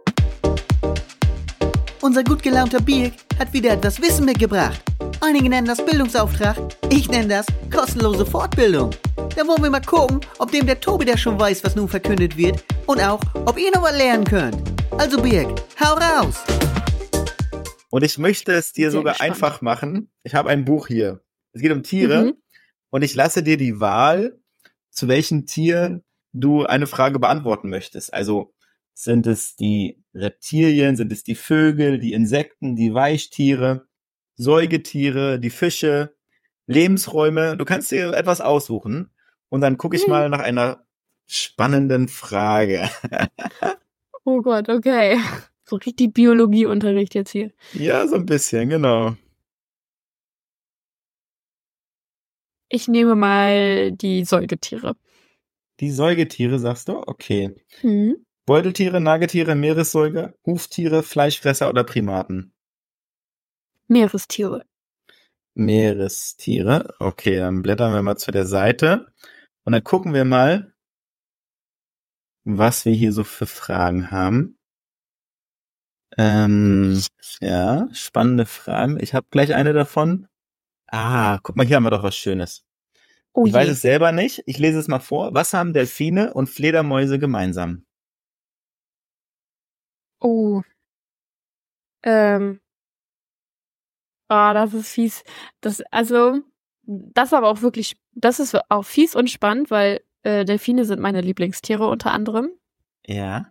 Unser gut gelaunter Birk hat wieder etwas Wissen mitgebracht. Einige nennen das Bildungsauftrag, ich nenne das kostenlose Fortbildung. Da wollen wir mal gucken, ob dem der Tobi da schon weiß, was nun verkündet wird und auch, ob ihr noch was lernen könnt. Also Birk, hau raus! Und ich möchte es dir sogar einfach machen. Ich habe ein Buch hier. Es geht um Tiere und ich lasse dir die Wahl, zu welchem Tier du eine Frage beantworten möchtest. Also sind es die Reptilien, sind es die Vögel, die Insekten, die Weichtiere, Säugetiere, die Fische, Lebensräume. Du kannst dir etwas aussuchen und dann gucke ich mal nach einer spannenden Frage. Oh Gott, okay. So richtig Biologieunterricht jetzt hier. Ja, so ein bisschen, genau. Ich nehme mal die Säugetiere. Die Säugetiere, sagst du? Okay. Hm. Beuteltiere, Nagetiere, Meeressäuger, Huftiere, Fleischfresser oder Primaten? Meerestiere. Meerestiere. Okay, dann blättern wir mal zu der Seite. Und dann gucken wir mal, was wir hier so für Fragen haben. Ja, spannende Fragen. Ich habe gleich eine davon. Guck mal, hier haben wir doch was Schönes. Oh Ich weiß je. es selber nicht. Ich lese es mal vor. Was haben Delfine und Fledermäuse gemeinsam? Oh. Das ist fies. Das ist aber auch wirklich, das ist auch fies und spannend, weil Delfine sind meine Lieblingstiere unter anderem. Ja.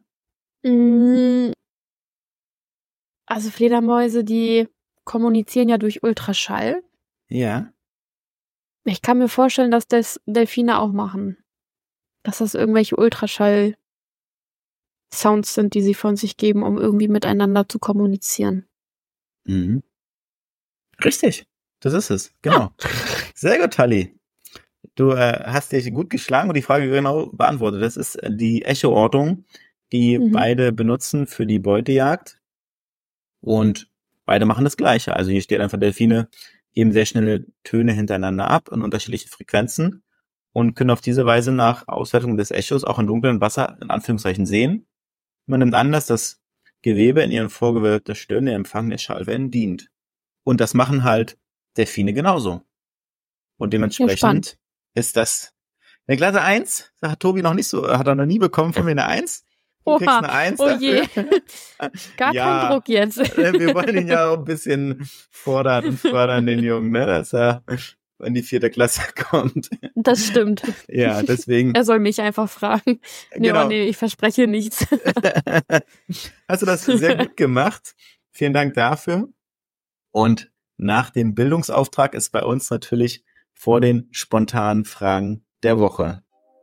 Also Fledermäuse, die kommunizieren ja durch Ultraschall. Ja. Ich kann mir vorstellen, dass das Delfine auch machen. Dass das irgendwelche Ultraschall-Sounds sind, die sie von sich geben, um irgendwie miteinander zu kommunizieren. Mhm. Richtig. Das ist es. Genau. Sehr gut, Tali. Du hast dich gut geschlagen und die Frage genau beantwortet. Das ist die Echoortung, die beide benutzen für die Beutejagd. Und beide machen das Gleiche. Also hier steht einfach, Delfine geben sehr schnelle Töne hintereinander ab in unterschiedlichen Frequenzen und können auf diese Weise nach Auswertung des Echos auch in dunklem Wasser in Anführungszeichen sehen. Man nimmt an, dass das Gewebe in ihren vorgewölbter Stirn der Empfang der Schallwellen dient. Und das machen halt Delfine genauso. Und dementsprechend ist das eine glatte 1. Das hat Tobi noch nicht so, hat er noch nie bekommen von mir eine 1. Du kriegst eine 1 oh je. Gar kein Druck jetzt. Wir wollen ihn ja auch ein bisschen fordern und fördern, den Jungen, ne? Dass er in die 4. Klasse kommt. Das stimmt. Ja, deswegen. Er soll mich einfach fragen. Genau. Nee, ich verspreche nichts. Hast du das sehr gut gemacht. Vielen Dank dafür. Und nach dem Bildungsauftrag ist bei uns natürlich vor den spontanen Fragen der Woche.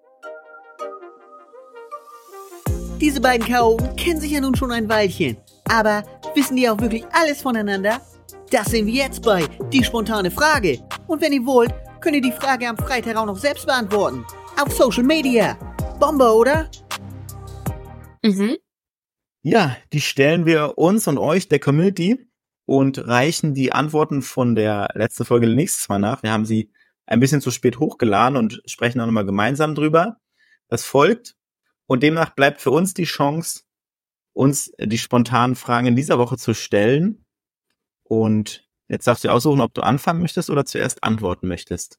Diese beiden Chaoten kennen sich ja nun schon ein Weilchen. Aber wissen die auch wirklich alles voneinander? Das sehen wir jetzt bei Die spontane Frage. Und wenn ihr wollt, könnt ihr die Frage am Freitag auch noch selbst beantworten. Auf Social Media. Bombe, oder? Mhm. Ja, die stellen wir uns und euch, der Community, und reichen die Antworten von der letzten Folge nächstes Mal nach. Wir haben sie ein bisschen zu spät hochgeladen und sprechen auch nochmal gemeinsam drüber. Das folgt. Und demnach bleibt für uns die Chance, uns die spontanen Fragen in dieser Woche zu stellen. Und jetzt darfst du aussuchen, ob du anfangen möchtest oder zuerst antworten möchtest.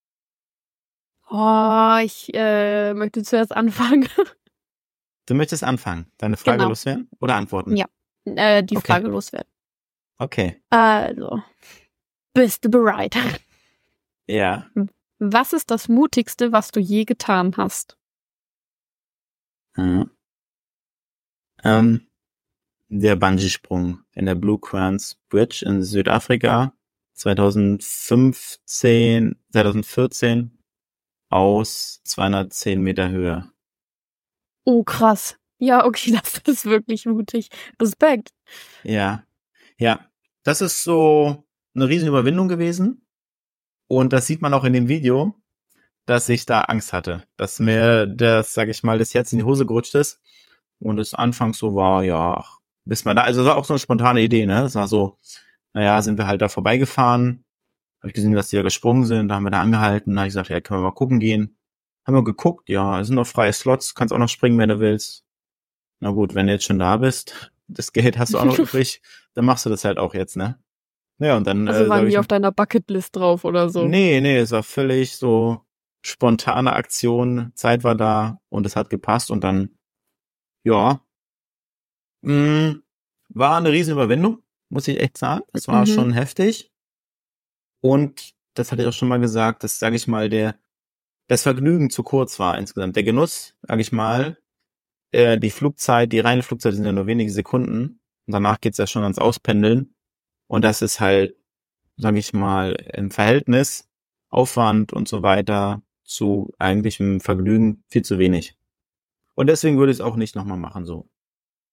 Ich möchte zuerst anfangen. Du möchtest anfangen, deine Frage Genau. loswerden oder antworten? Ja. Die Okay. Frage loswerden. Okay. Also, bist du bereit? Ja. Was ist das Mutigste, was du je getan hast? Ja. Der Bungee-Sprung in der Blue Crans Bridge in Südafrika 2014 aus 210 Meter Höhe. Oh, krass. Ja, okay, das ist wirklich mutig. Respekt. Ja, das ist so eine riesen Überwindung gewesen und das sieht man auch in dem Video, dass ich da Angst hatte, dass mir das, sag ich mal, das Herz in die Hose gerutscht ist und es anfangs so war, ja, bis man da, also das war auch so eine spontane Idee, ne, das war so, naja, sind wir halt da vorbeigefahren, habe ich gesehen, dass die da gesprungen sind, da haben wir da angehalten, da habe ich gesagt, ja, können wir mal gucken gehen, haben wir geguckt, ja, es sind noch freie Slots, kannst auch noch springen, wenn du willst. Na gut, wenn du jetzt schon da bist, das Geld hast du auch noch übrig, dann machst du das halt auch jetzt, ne? Ja, und dann Also waren die auf deiner Bucketlist drauf oder so? Nee, es war völlig so spontane Aktion, Zeit war da und es hat gepasst und dann, ja, war eine riesen Überwindung, muss ich echt sagen. Es war schon heftig und das hatte ich auch schon mal gesagt, dass, sage ich mal, das Vergnügen zu kurz war insgesamt. Der Genuss, sage ich mal, die Flugzeit, die reine Flugzeit sind ja nur wenige Sekunden und danach geht's ja schon ans Auspendeln und das ist halt, sage ich mal, im Verhältnis Aufwand und so weiter zu eigentlichem Vergnügen viel zu wenig. Und deswegen würde ich es auch nicht nochmal machen so.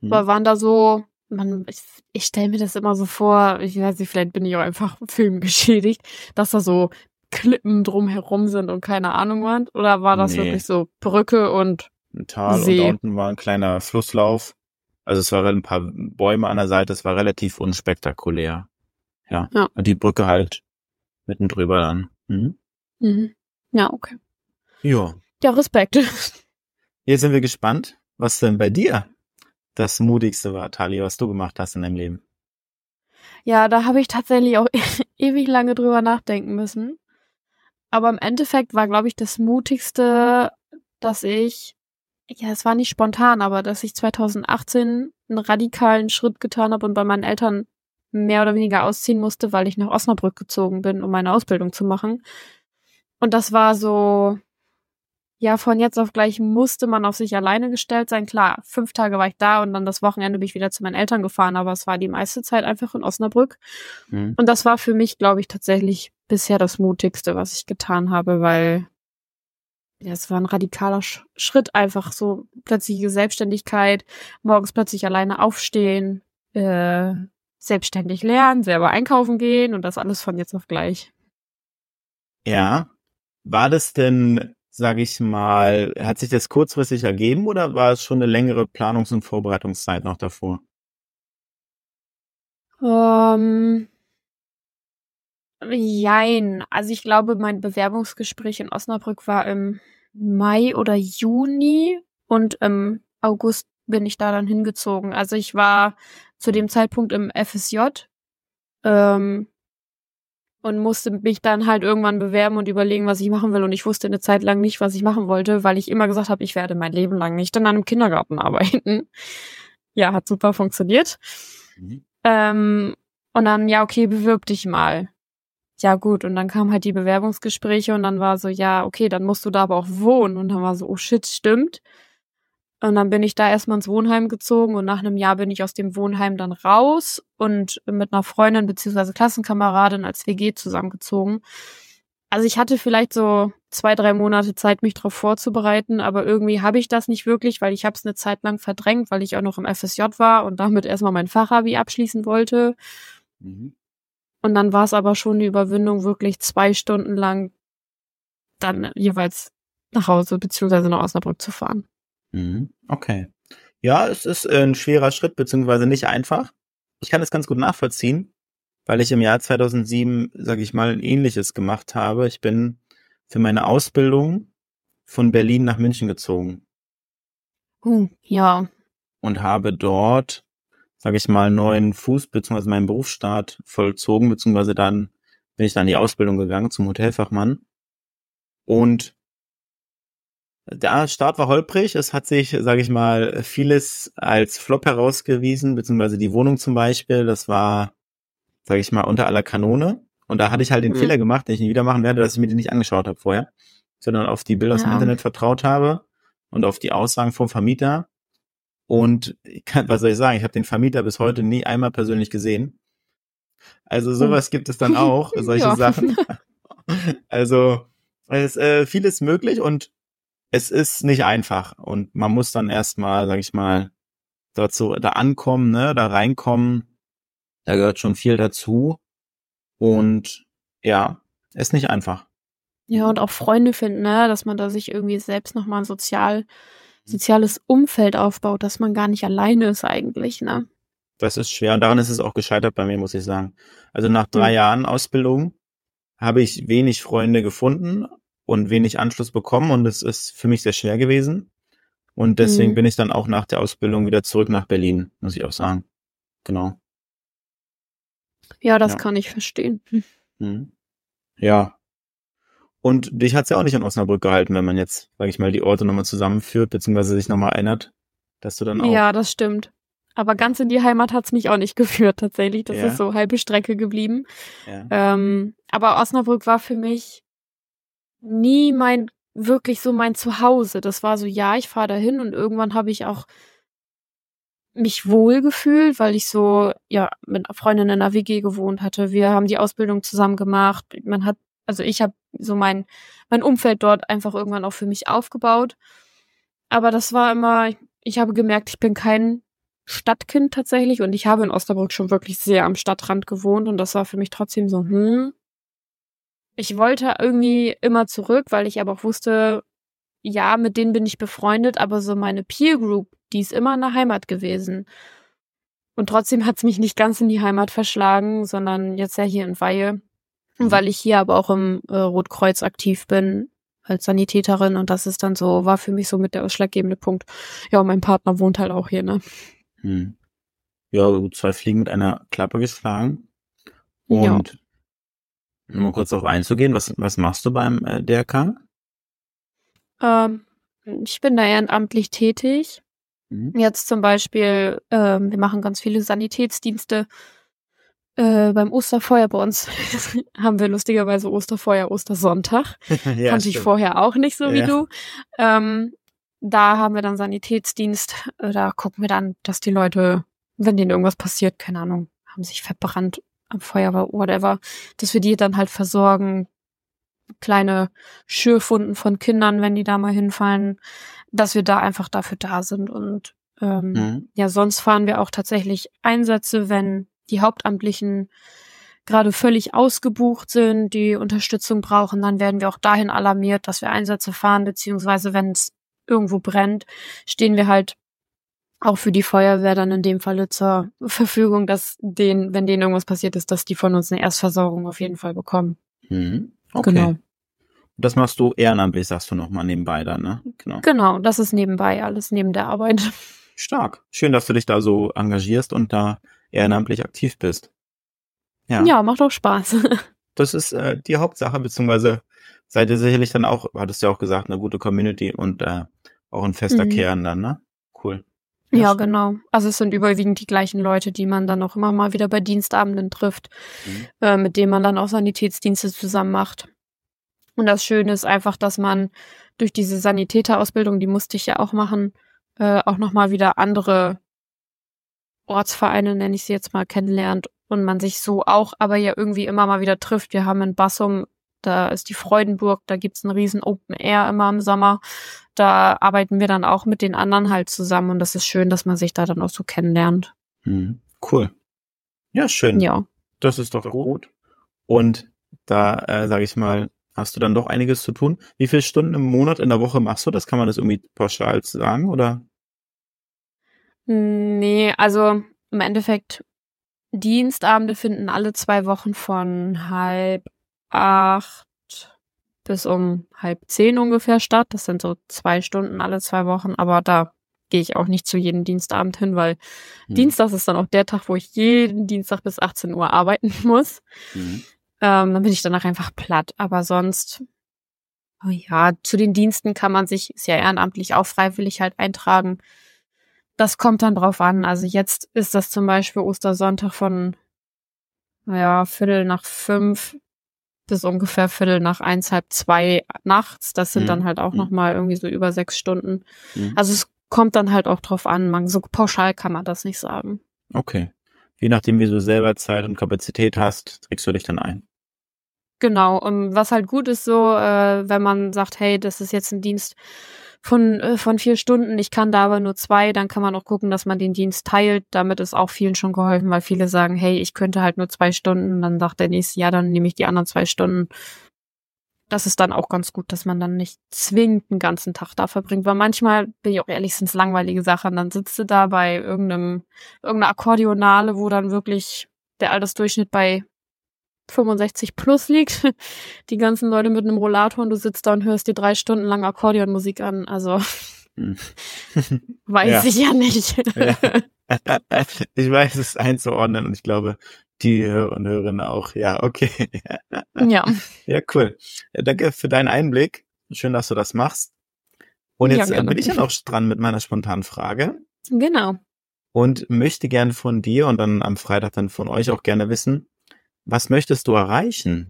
Aber waren da so, ich stelle mir das immer so vor, ich weiß nicht, vielleicht bin ich auch einfach filmgeschädigt, dass da so Klippen drumherum sind und keine Ahnung was. Oder war das wirklich so Brücke und ein Tal See? Und da unten war ein kleiner Flusslauf. Also es waren ein paar Bäume an der Seite, es war relativ unspektakulär. Ja. Und die Brücke halt mitten drüber dann. Mhm. Ja, okay. Ja. Ja, Respekt. Jetzt sind wir gespannt, was denn bei dir das Mutigste war, Tali, was du gemacht hast in deinem Leben. Ja, da habe ich tatsächlich auch ewig lange drüber nachdenken müssen. Aber im Endeffekt war, glaube ich, das Mutigste, dass ich, es war nicht spontan, aber dass ich 2018 einen radikalen Schritt getan habe und bei meinen Eltern mehr oder weniger ausziehen musste, weil ich nach Osnabrück gezogen bin, um meine Ausbildung zu machen. Und das war so, ja, von jetzt auf gleich musste man auf sich alleine gestellt sein. Klar, 5 Tage war ich da und dann das Wochenende bin ich wieder zu meinen Eltern gefahren, aber es war die meiste Zeit einfach in Osnabrück. Und das war für mich, glaube ich, tatsächlich bisher das Mutigste, was ich getan habe, weil ja, es war ein radikaler Schritt, einfach so plötzliche Selbstständigkeit, morgens plötzlich alleine aufstehen, selbstständig lernen, selber einkaufen gehen und das alles von jetzt auf gleich. Ja. War das denn, sage ich mal, hat sich das kurzfristig ergeben oder war es schon eine längere Planungs- und Vorbereitungszeit noch davor? Jein. Also ich glaube, mein Bewerbungsgespräch in Osnabrück war im Mai oder Juni und im August bin ich da dann hingezogen. Also ich war zu dem Zeitpunkt im FSJ und musste mich dann halt irgendwann bewerben und überlegen, was ich machen will. Und ich wusste eine Zeit lang nicht, was ich machen wollte, weil ich immer gesagt habe, ich werde mein Leben lang nicht in einem Kindergarten arbeiten. Ja, hat super funktioniert. Und dann, ja, okay, bewirb dich mal. Ja, gut. Und dann kamen halt die Bewerbungsgespräche und dann war so, ja, okay, dann musst du da aber auch wohnen. Und dann war so, oh shit, stimmt. Und dann bin ich da erstmal ins Wohnheim gezogen und nach einem Jahr bin ich aus dem Wohnheim dann raus und mit einer Freundin bzw. Klassenkameradin als WG zusammengezogen. Also ich hatte vielleicht so 2-3 Monate Zeit, mich darauf vorzubereiten, aber irgendwie habe ich das nicht wirklich, weil ich habe es eine Zeit lang verdrängt, weil ich auch noch im FSJ war und damit erstmal mein Fachabi abschließen wollte. Und dann war es aber schon die Überwindung, wirklich 2 Stunden lang dann jeweils nach Hause bzw. nach Osnabrück zu fahren. Okay. Ja, es ist ein schwerer Schritt, beziehungsweise nicht einfach. Ich kann es ganz gut nachvollziehen, weil ich im Jahr 2007, sage ich mal, ein Ähnliches gemacht habe. Ich bin für meine Ausbildung von Berlin nach München gezogen. Ja. Und habe dort, sage ich mal, neuen Fuß, beziehungsweise meinen Berufsstart vollzogen, beziehungsweise dann bin ich dann in die Ausbildung gegangen zum Hotelfachmann. Und der Start war holprig. Es hat sich, sage ich mal, vieles als Flop herausgewiesen, beziehungsweise die Wohnung zum Beispiel, das war, sage ich mal, unter aller Kanone. Und da hatte ich halt den Fehler gemacht, den ich nie wieder machen werde, dass ich mir die nicht angeschaut habe vorher, sondern auf die Bilder aus dem Internet vertraut habe und auf die Aussagen vom Vermieter. Und was soll ich sagen, ich habe den Vermieter bis heute nie einmal persönlich gesehen. Also sowas gibt es dann auch, solche Sachen. Also es ist vieles möglich und es ist nicht einfach und man muss dann erstmal, sag ich mal, da ankommen, ne, da reinkommen. Da gehört schon viel dazu und ja, ist nicht einfach. Ja, und auch Freunde finden, ne, dass man da sich irgendwie selbst nochmal ein soziales Umfeld aufbaut, dass man gar nicht alleine ist eigentlich, ne? Das ist schwer und daran ist es auch gescheitert bei mir, muss ich sagen. Also nach 3 Jahren Ausbildung habe ich wenig Freunde gefunden und wenig Anschluss bekommen und es ist für mich sehr schwer gewesen. Und deswegen bin ich dann auch nach der Ausbildung wieder zurück nach Berlin, muss ich auch sagen. Genau. Ja, das kann ich verstehen. Ja. Und dich hat's ja auch nicht in Osnabrück gehalten, wenn man jetzt, sag ich mal, die Orte nochmal zusammenführt, beziehungsweise sich nochmal erinnert, dass du dann auch... Ja, das stimmt. Aber ganz in die Heimat hat's mich auch nicht geführt, tatsächlich. Das ist so halbe Strecke geblieben. Ja. Aber Osnabrück war für mich nie wirklich so mein Zuhause. Das war so, ja, ich fahre dahin und irgendwann habe ich auch mich wohl gefühlt, weil ich so, ja, mit einer Freundin in einer WG gewohnt hatte. Wir haben die Ausbildung zusammen gemacht. Ich habe so mein Umfeld dort einfach irgendwann auch für mich aufgebaut. Aber das war immer, ich habe gemerkt, ich bin kein Stadtkind tatsächlich und ich habe in Osnabrück schon wirklich sehr am Stadtrand gewohnt und das war für mich trotzdem so, Ich wollte irgendwie immer zurück, weil ich aber auch wusste, ja, mit denen bin ich befreundet, aber so meine Peer Group, die ist immer in der Heimat gewesen. Und trotzdem hat es mich nicht ganz in die Heimat verschlagen, sondern jetzt ja hier in Weihe, weil ich hier aber auch im Rotkreuz aktiv bin als Sanitäterin und das ist dann so, war für mich so mit der ausschlaggebende Punkt. Ja, und mein Partner wohnt halt auch hier, ne? Ja, 2 Fliegen mit einer Klappe geschlagen. Und um mal kurz darauf einzugehen, was machst du beim DRK? Ich bin da ehrenamtlich tätig. Jetzt zum Beispiel, wir machen ganz viele Sanitätsdienste. Beim Osterfeuer bei uns haben wir lustigerweise Osterfeuer, Ostersonntag. Ja, Kannte ich vorher auch nicht so wie du. Da haben wir dann Sanitätsdienst. Da gucken wir dann, dass die Leute, wenn denen irgendwas passiert, keine Ahnung, haben sich verbrannt am Feuer oder whatever, dass wir die dann halt versorgen. Kleine Schürfwunden von Kindern, wenn die da mal hinfallen, dass wir da einfach dafür da sind. Und sonst fahren wir auch tatsächlich Einsätze, wenn die Hauptamtlichen gerade völlig ausgebucht sind, die Unterstützung brauchen, dann werden wir auch dahin alarmiert, dass wir Einsätze fahren, beziehungsweise wenn es irgendwo brennt, stehen wir halt auch für die Feuerwehr dann in dem Falle zur Verfügung, dass wenn denen irgendwas passiert ist, dass die von uns eine Erstversorgung auf jeden Fall bekommen. Okay. Genau. Das machst du ehrenamtlich, sagst du nochmal nebenbei dann, ne? Genau, das ist nebenbei, alles neben der Arbeit. Stark. Schön, dass du dich da so engagierst und da ehrenamtlich aktiv bist. Ja, macht auch Spaß. Das ist die Hauptsache, beziehungsweise seid ihr sicherlich dann auch, hattest du ja auch gesagt, eine gute Community und auch ein fester Kern dann, ne? Cool. Ja, genau. Also es sind überwiegend die gleichen Leute, die man dann auch immer mal wieder bei Dienstabenden trifft, mit denen man dann auch Sanitätsdienste zusammen macht. Und das Schöne ist einfach, dass man durch diese Sanitäterausbildung, die musste ich ja auch machen, auch nochmal wieder andere Ortsvereine, nenne ich sie jetzt mal, kennenlernt und man sich so auch aber ja irgendwie immer mal wieder trifft. Wir haben in Bassum, da ist die Freudenburg, da gibt's einen riesen Open Air immer im Sommer. Da arbeiten wir dann auch mit den anderen halt zusammen und das ist schön, dass man sich da dann auch so kennenlernt. Cool. Ja, schön. Ja. Das ist doch gut. Und da, sage ich mal, hast du dann doch einiges zu tun. Wie viele Stunden im Monat, in der Woche machst du das? Kann man das irgendwie pauschal sagen, oder? Nee, also im Endeffekt, Dienstabende finden alle 2 Wochen von 7:30 bis um 9:30 ungefähr statt. Das sind so 2 Stunden alle 2 Wochen, aber da gehe ich auch nicht zu jedem Dienstabend hin, weil Dienstag ist dann auch der Tag, wo ich jeden Dienstag bis 18 Uhr arbeiten muss. Dann bin ich danach einfach platt. Aber sonst, zu den Diensten kann man sich, ist ja ehrenamtlich auch freiwillig halt eintragen. Das kommt dann drauf an. Also jetzt ist das zum Beispiel Ostersonntag von 4:45 bis ungefähr 1:45, 1:30 nachts. Das sind dann halt auch nochmal irgendwie so über 6 Stunden. Also es kommt dann halt auch drauf an. So pauschal kann man das nicht sagen. Okay. Je nachdem, wie du selber Zeit und Kapazität hast, trägst du dich dann ein. Genau. Und was halt gut ist so, wenn man sagt, hey, das ist jetzt ein Dienst von 4 Stunden, ich kann da aber nur 2, dann kann man auch gucken, dass man den Dienst teilt. Damit ist auch vielen schon geholfen, weil viele sagen, hey, ich könnte halt nur 2 Stunden. Dann sagt der nächste, ja, dann nehme ich die anderen 2 Stunden. Das ist dann auch ganz gut, dass man dann nicht zwingend den ganzen Tag da verbringt, weil manchmal, bin ich auch ehrlich, sind es langweilige Sachen. Dann sitzt du da bei irgendeiner Akkordeonale, wo dann wirklich der Altersdurchschnitt bei 65 plus liegt. Die ganzen Leute mit einem Rollator und du sitzt da und hörst dir 3 Stunden lang Akkordeonmusik an. Also weiß ich ja nicht. Ja. Ich weiß es einzuordnen und ich glaube, die Hörer und Hörerinnen auch. Ja, okay. Ja. Ja, cool. Ja, danke für deinen Einblick. Schön, dass du das machst. Und jetzt bin ich ja noch dran mit meiner spontanen Frage. Genau. Und möchte gerne von dir und dann am Freitag dann von euch auch gerne wissen, was möchtest du erreichen?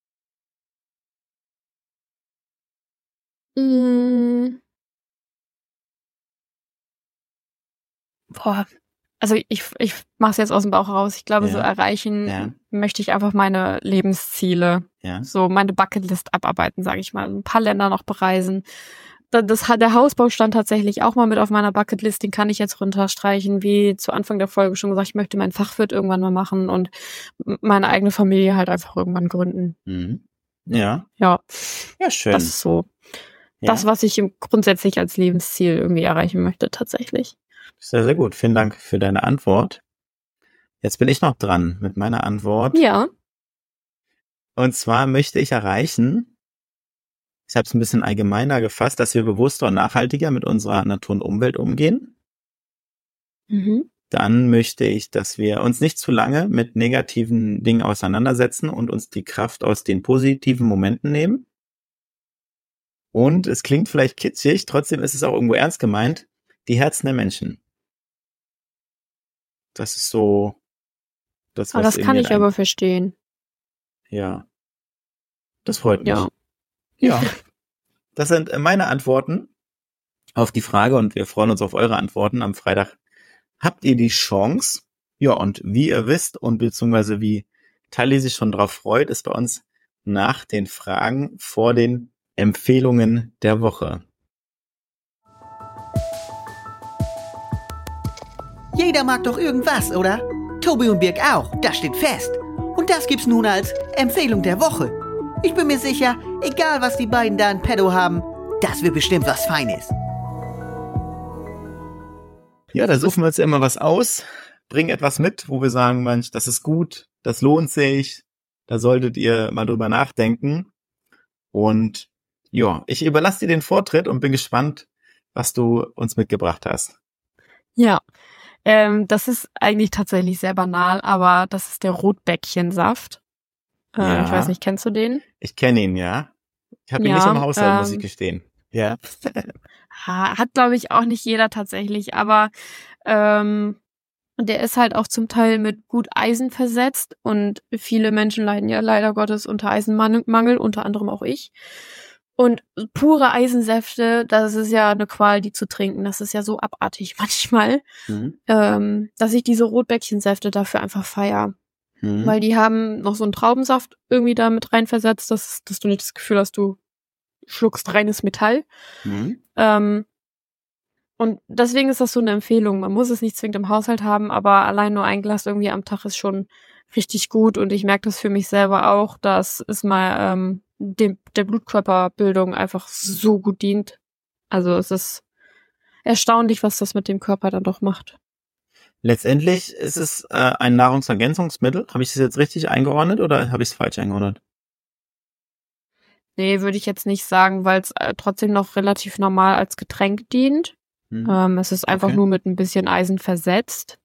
Also ich mache es jetzt aus dem Bauch raus. Ich glaube, so erreichen möchte ich einfach meine Lebensziele, so meine Bucketlist abarbeiten, sage ich mal. Ein paar Länder noch bereisen, der Hausbau stand tatsächlich auch mal mit auf meiner Bucketlist, den kann ich jetzt runterstreichen, wie zu Anfang der Folge schon gesagt, ich möchte meinen Fachwirt irgendwann mal machen und meine eigene Familie halt einfach irgendwann gründen. Mhm. Ja. Ja. Ja, schön. Das ist so Ja. das, was ich grundsätzlich als Lebensziel irgendwie erreichen möchte, tatsächlich. Sehr, sehr gut. Vielen Dank für deine Antwort. Jetzt bin ich noch dran mit meiner Antwort. Ja. Und zwar möchte ich erreichen, ich habe es ein bisschen allgemeiner gefasst, dass wir bewusster und nachhaltiger mit unserer Natur und Umwelt umgehen. Mhm. Dann möchte ich, dass wir uns nicht zu lange mit negativen Dingen auseinandersetzen und uns die Kraft aus den positiven Momenten nehmen. Und es klingt vielleicht kitschig, trotzdem ist es auch irgendwo ernst gemeint, die Herzen der Menschen. Das ist so das, Aber was das kann mir ich aber verstehen. Ja, das freut mich. Ja. Ja, das sind meine Antworten auf die Frage und wir freuen uns auf eure Antworten. Am Freitag habt ihr die Chance. Ja, und wie ihr wisst und beziehungsweise wie Tali sich schon drauf freut, ist bei uns nach den Fragen vor den Empfehlungen der Woche. Jeder mag doch irgendwas, oder? Tobi und Birk auch, das steht fest. Und das gibt's nun als Empfehlung der Woche. Ich bin mir sicher, egal was die beiden da in petto haben, das wird bestimmt was Feines. Ja, da suchen wir uns immer was aus, bringen etwas mit, wo wir sagen, Mensch, das ist gut, das lohnt sich, da solltet ihr mal drüber nachdenken. Und ja, ich überlasse dir den Vortritt und bin gespannt, was du uns mitgebracht hast. Ja. Das ist eigentlich tatsächlich sehr banal, aber das ist der Rotbäckchensaft. Ja. Ich weiß nicht, kennst du den? Ich kenne ihn, ja. Ich habe ihn Ja, nicht im Haushalt, muss ich gestehen. Ja. Hat, glaube ich, auch nicht jeder tatsächlich, aber der ist halt auch zum Teil mit gut Eisen versetzt und viele Menschen leiden ja leider Gottes unter Eisenmangel, unter anderem auch ich. Und pure Eisensäfte, das ist ja eine Qual, die zu trinken. Das ist ja so abartig manchmal, dass ich diese Rotbäckchensäfte dafür einfach feier. Weil die haben noch so einen Traubensaft irgendwie da mit reinversetzt, dass du nicht das Gefühl hast, du schluckst reines Metall. Und deswegen ist das so eine Empfehlung. Man muss es nicht zwingend im Haushalt haben, aber allein nur ein Glas irgendwie am Tag ist schon richtig gut. Und ich merke das für mich selber auch, dass es mal der Blutkörperbildung einfach so gut dient. Also es ist erstaunlich, was das mit dem Körper dann doch macht. Letztendlich ist es ein Nahrungsergänzungsmittel. Habe ich das jetzt richtig eingeordnet oder habe ich es falsch eingeordnet? Nee, würde ich jetzt nicht sagen, weil es trotzdem noch relativ normal als Getränk dient. Es ist einfach nur mit ein bisschen Eisen versetzt.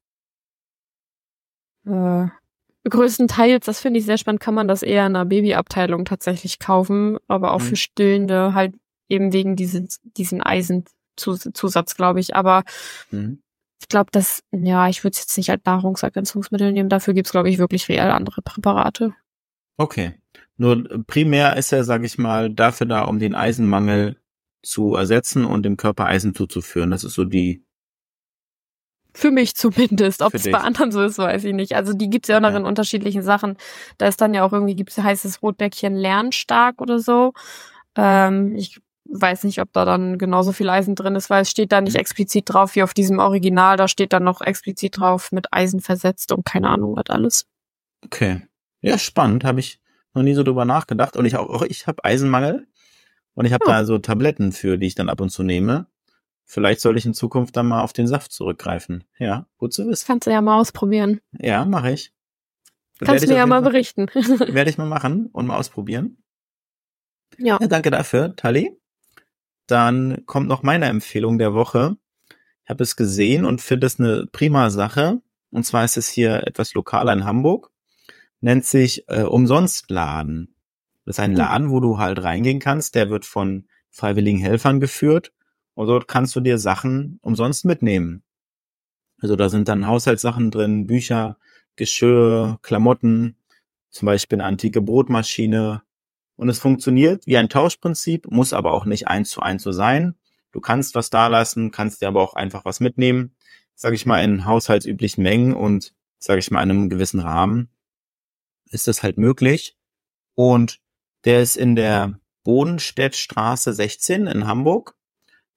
Größtenteils, das finde ich sehr spannend, kann man das eher in einer Babyabteilung tatsächlich kaufen, aber auch für Stillende halt eben wegen diesen Eisenzusatz, glaube ich. Aber ich glaube, ich würde es jetzt nicht als Nahrungsergänzungsmittel nehmen. Dafür gibt es, glaube ich, wirklich reell andere Präparate. Okay. Nur primär ist er, sage ich mal, dafür da, um den Eisenmangel zu ersetzen und dem Körper Eisen zuzuführen. Das ist so die... Für mich zumindest. Ob es dich. bei anderen so ist, weiß ich nicht. Also die gibt's ja auch noch in unterschiedlichen Sachen. Da ist dann ja auch irgendwie, heißt es Rotbäckchen lernstark oder so. Ich weiß nicht, ob da dann genauso viel Eisen drin ist, weil es steht da nicht explizit drauf, wie auf diesem Original. Da steht dann noch explizit drauf, mit Eisen versetzt und keine Ahnung, was alles. Okay. Ja, spannend. Habe ich noch nie so drüber nachgedacht. Und ich habe Eisenmangel. Und ich habe da so Tabletten für, die ich dann ab und zu nehme. Vielleicht soll ich in Zukunft dann mal auf den Saft zurückgreifen. Ja, gut zu wissen. Kannst du ja mal ausprobieren. Ja, mache ich. Kannst du mir ja mal berichten. Werde ich mal machen und mal ausprobieren. Ja, danke dafür, Tali. Dann kommt noch meine Empfehlung der Woche. Ich habe es gesehen und finde es eine prima Sache. Und zwar ist es hier etwas lokaler in Hamburg. Nennt sich Umsonstladen. Das ist ein Laden, wo du halt reingehen kannst. Der wird von freiwilligen Helfern geführt. Und dort kannst du dir Sachen umsonst mitnehmen. Also da sind dann Haushaltssachen drin, Bücher, Geschirr, Klamotten, zum Beispiel eine antike Brotmaschine. Und es funktioniert wie ein Tauschprinzip, muss aber auch nicht 1:1 so sein. Du kannst was da lassen, kannst dir aber auch einfach was mitnehmen. Sag ich mal, in haushaltsüblichen Mengen und, sag ich mal, in einem gewissen Rahmen ist das halt möglich. Und der ist in der Bodenstedtstraße 16 in Hamburg.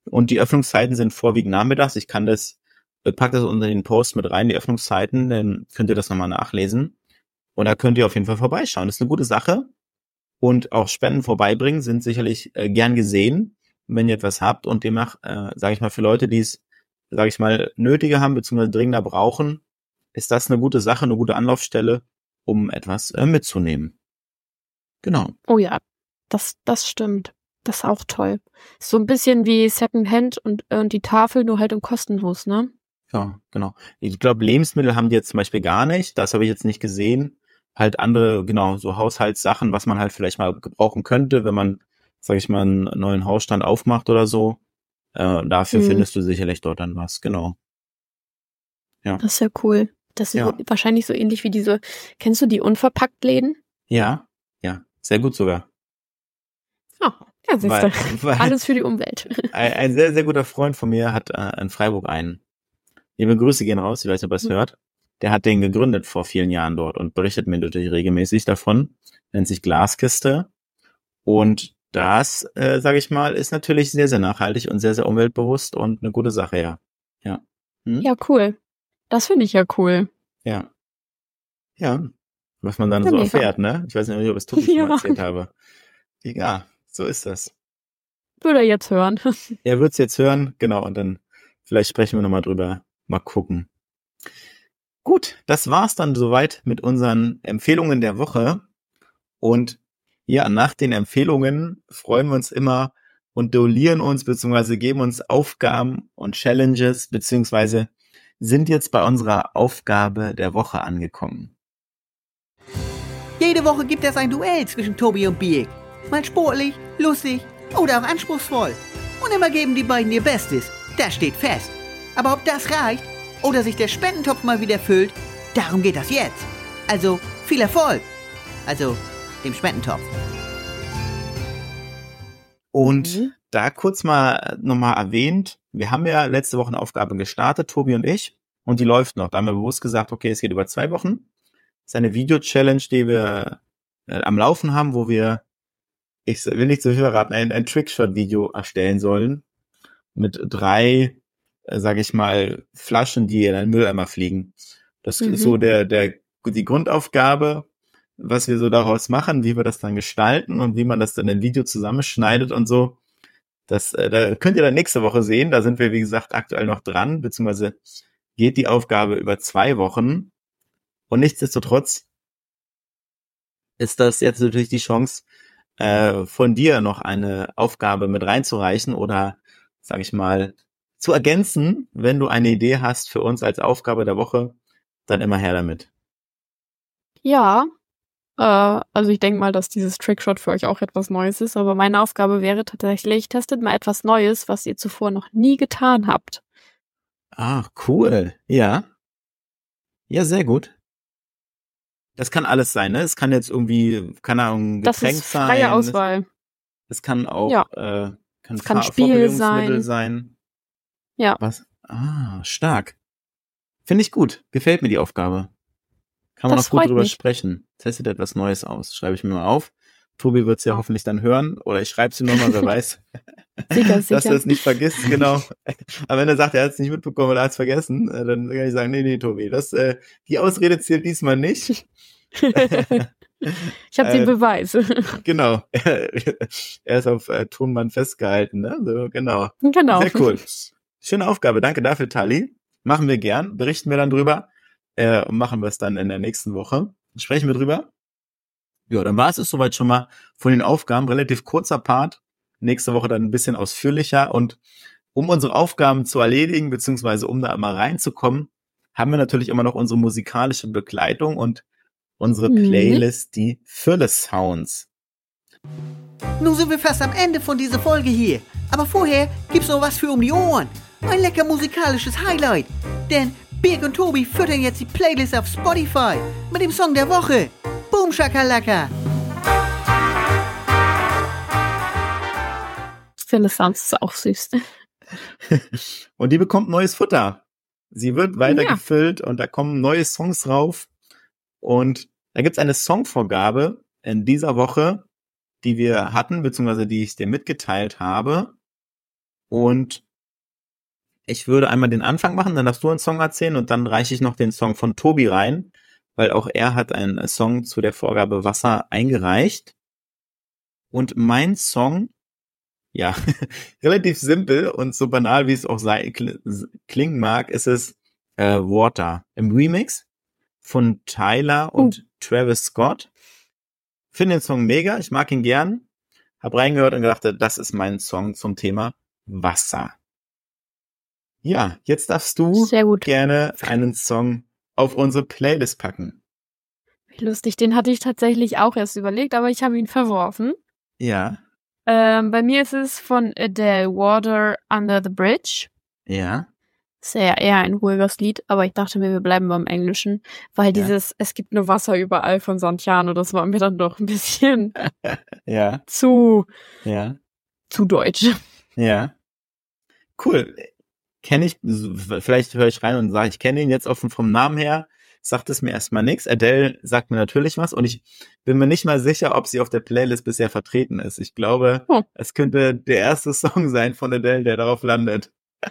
Und die Öffnungszeiten sind vorwiegend nachmittags. Ich pack das unter den Post mit rein, die Öffnungszeiten, dann könnt ihr das nochmal nachlesen. Und da könnt ihr auf jeden Fall vorbeischauen. Das ist eine gute Sache. Und auch Spenden vorbeibringen sind sicherlich gern gesehen, wenn ihr etwas habt. Und demnach, sage ich mal, für Leute, die es, sage ich mal, nötiger haben, beziehungsweise dringender brauchen, ist das eine gute Sache, eine gute Anlaufstelle, um etwas mitzunehmen. Genau. Oh ja, das stimmt. Das ist auch toll. So ein bisschen wie Secondhand und die Tafel, nur halt im kostenlos, ne? Ja, genau. Ich glaube, Lebensmittel haben die jetzt zum Beispiel gar nicht. Das habe ich jetzt nicht gesehen. Halt andere, genau, so Haushaltssachen, was man halt vielleicht mal gebrauchen könnte, wenn man, sage ich mal, einen neuen Hausstand aufmacht oder so. Dafür findest du sicherlich dort dann was, genau. Ja. Das ist ja cool. Das ist wahrscheinlich so ähnlich wie kennst du die Unverpackt-Läden? Ja, sehr gut sogar. Oh, ja, siehst du. Alles für die Umwelt. Ein sehr, sehr guter Freund von mir hat in Freiburg einen. Liebe Grüße gehen raus, ich weiß nicht, ob er es hört. Der hat den gegründet vor vielen Jahren dort und berichtet mir natürlich regelmäßig davon. Nennt sich Glaskiste. Und das, sage ich mal, ist natürlich sehr, sehr nachhaltig und sehr, sehr umweltbewusst und eine gute Sache, ja. Ja, Ja, cool. Das finde ich ja cool. Ja. Ja. Was man dann so erfährt, ne? Ich weiß nicht, ob ich es Tobi schon mal erzählt habe. Ja, so ist das. Würde er jetzt hören. Er wird es jetzt hören, genau, und dann vielleicht sprechen wir nochmal drüber. Mal gucken. Gut, das war's dann soweit mit unseren Empfehlungen der Woche. Und ja, nach den Empfehlungen freuen wir uns immer und duellieren uns, beziehungsweise geben uns Aufgaben und Challenges, beziehungsweise sind jetzt bei unserer Aufgabe der Woche angekommen. Jede Woche gibt es ein Duell zwischen Tobi und Birk. Mal sportlich, lustig oder auch anspruchsvoll. Und immer geben die beiden ihr Bestes. Das steht fest. Aber ob das reicht oder sich der Spendentopf mal wieder füllt, darum geht das jetzt. Also viel Erfolg. Also dem Spendentopf. Und da kurz mal nochmal erwähnt, wir haben ja letzte Woche eine Aufgabe gestartet, Tobi und ich, und die läuft noch. Da haben wir bewusst gesagt, okay, es geht über 2 Wochen. Das ist eine Video-Challenge, die wir am Laufen haben, wo wir, ich will nicht zu viel verraten, ein Trickshot-Video erstellen sollen mit 3, sage ich mal, Flaschen, die in einen Mülleimer fliegen. Das ist so die Grundaufgabe, was wir so daraus machen, wie wir das dann gestalten und wie man das dann in Video zusammenschneidet und so. Das da könnt ihr dann nächste Woche sehen. Da sind wir, wie gesagt, aktuell noch dran, beziehungsweise geht die Aufgabe über 2 Wochen. Und nichtsdestotrotz ist das jetzt natürlich die Chance, von dir noch eine Aufgabe mit reinzureichen oder, sag ich mal, zu ergänzen. Wenn du eine Idee hast für uns als Aufgabe der Woche, dann immer her damit. Ja, also ich denke mal, dass dieses Trickshot für euch auch etwas Neues ist, aber meine Aufgabe wäre tatsächlich, testet mal etwas Neues, was ihr zuvor noch nie getan habt. Ah, cool. Ja. Ja, sehr gut. Das kann alles sein, ne? Es kann jetzt irgendwie, keine Ahnung, Getränk sein. Das ist freie Auswahl. Es kann auch, kann Spiel sein. Ja. Was? Stark. Finde ich gut. Gefällt mir die Aufgabe. Kann man auch gut drüber sprechen. Testet etwas Neues aus. Schreibe ich mir mal auf. Tobi wird es ja hoffentlich dann hören. Oder ich schreibe es ihm nochmal, wer weiß. Sicher. Dass er es nicht vergisst, genau. Aber wenn er sagt, er hat es nicht mitbekommen oder er hat es vergessen, dann kann ich sagen, nee, Tobi, die Ausrede zählt diesmal nicht. Ich habe den Beweis. Genau. Er ist auf Tonband festgehalten, ne? So, genau. Genau. Sehr cool. Schöne Aufgabe. Danke dafür, Tali. Machen wir gern. Berichten wir dann drüber. Machen wir es dann in der nächsten Woche. Sprechen wir drüber. Ja, dann war es soweit schon mal von den Aufgaben. Relativ kurzer Part. Nächste Woche dann ein bisschen ausführlicher. Und um unsere Aufgaben zu erledigen, beziehungsweise um da mal reinzukommen, haben wir natürlich immer noch unsere musikalische Begleitung und unsere Playlist, die Fülle Sounds. Nun sind wir fast am Ende von dieser Folge hier. Aber vorher gibt's noch was für um die Ohren. Ein lecker musikalisches Highlight. Denn Birk und Tobi füttern jetzt die Playlist auf Spotify mit dem Song der Woche. Boom Shakalaka. Fülle Sounds ist auch süß. Und die bekommt neues Futter. Sie wird weiter gefüllt und da kommen neue Songs rauf. Und da gibt's eine Songvorgabe in dieser Woche, die wir hatten, beziehungsweise die ich dir mitgeteilt habe. Und ich würde einmal den Anfang machen, dann darfst du einen Song erzählen und dann reiche ich noch den Song von Tobi rein, weil auch er hat einen Song zu der Vorgabe Wasser eingereicht. Und mein Song, ja, relativ simpel und so banal, wie es auch klingen mag, ist es Water im Remix von Tyler und Travis Scott. Finde den Song mega, ich mag ihn gern. Hab reingehört und gedacht, das ist mein Song zum Thema Wasser. Ja, jetzt darfst du gerne einen Song auf unsere Playlist packen. Wie lustig, den hatte ich tatsächlich auch erst überlegt, aber ich habe ihn verworfen. Ja. Bei mir ist es von Adele, Water Under the Bridge. Ja. Ist ja eher ein ruhiges Lied, aber ich dachte mir, wir bleiben beim Englischen, weil dieses Es gibt nur Wasser überall von Santiano, das war mir dann doch ein bisschen zu deutsch. Ja. Cool. Kenne ich, vielleicht höre ich rein und sage, ich kenne ihn jetzt auch vom Namen her, sagt es mir erstmal nichts. Adele sagt mir natürlich was und ich bin mir nicht mal sicher, ob sie auf der Playlist bisher vertreten ist. Ich glaube, es könnte der erste Song sein von Adele, der darauf landet.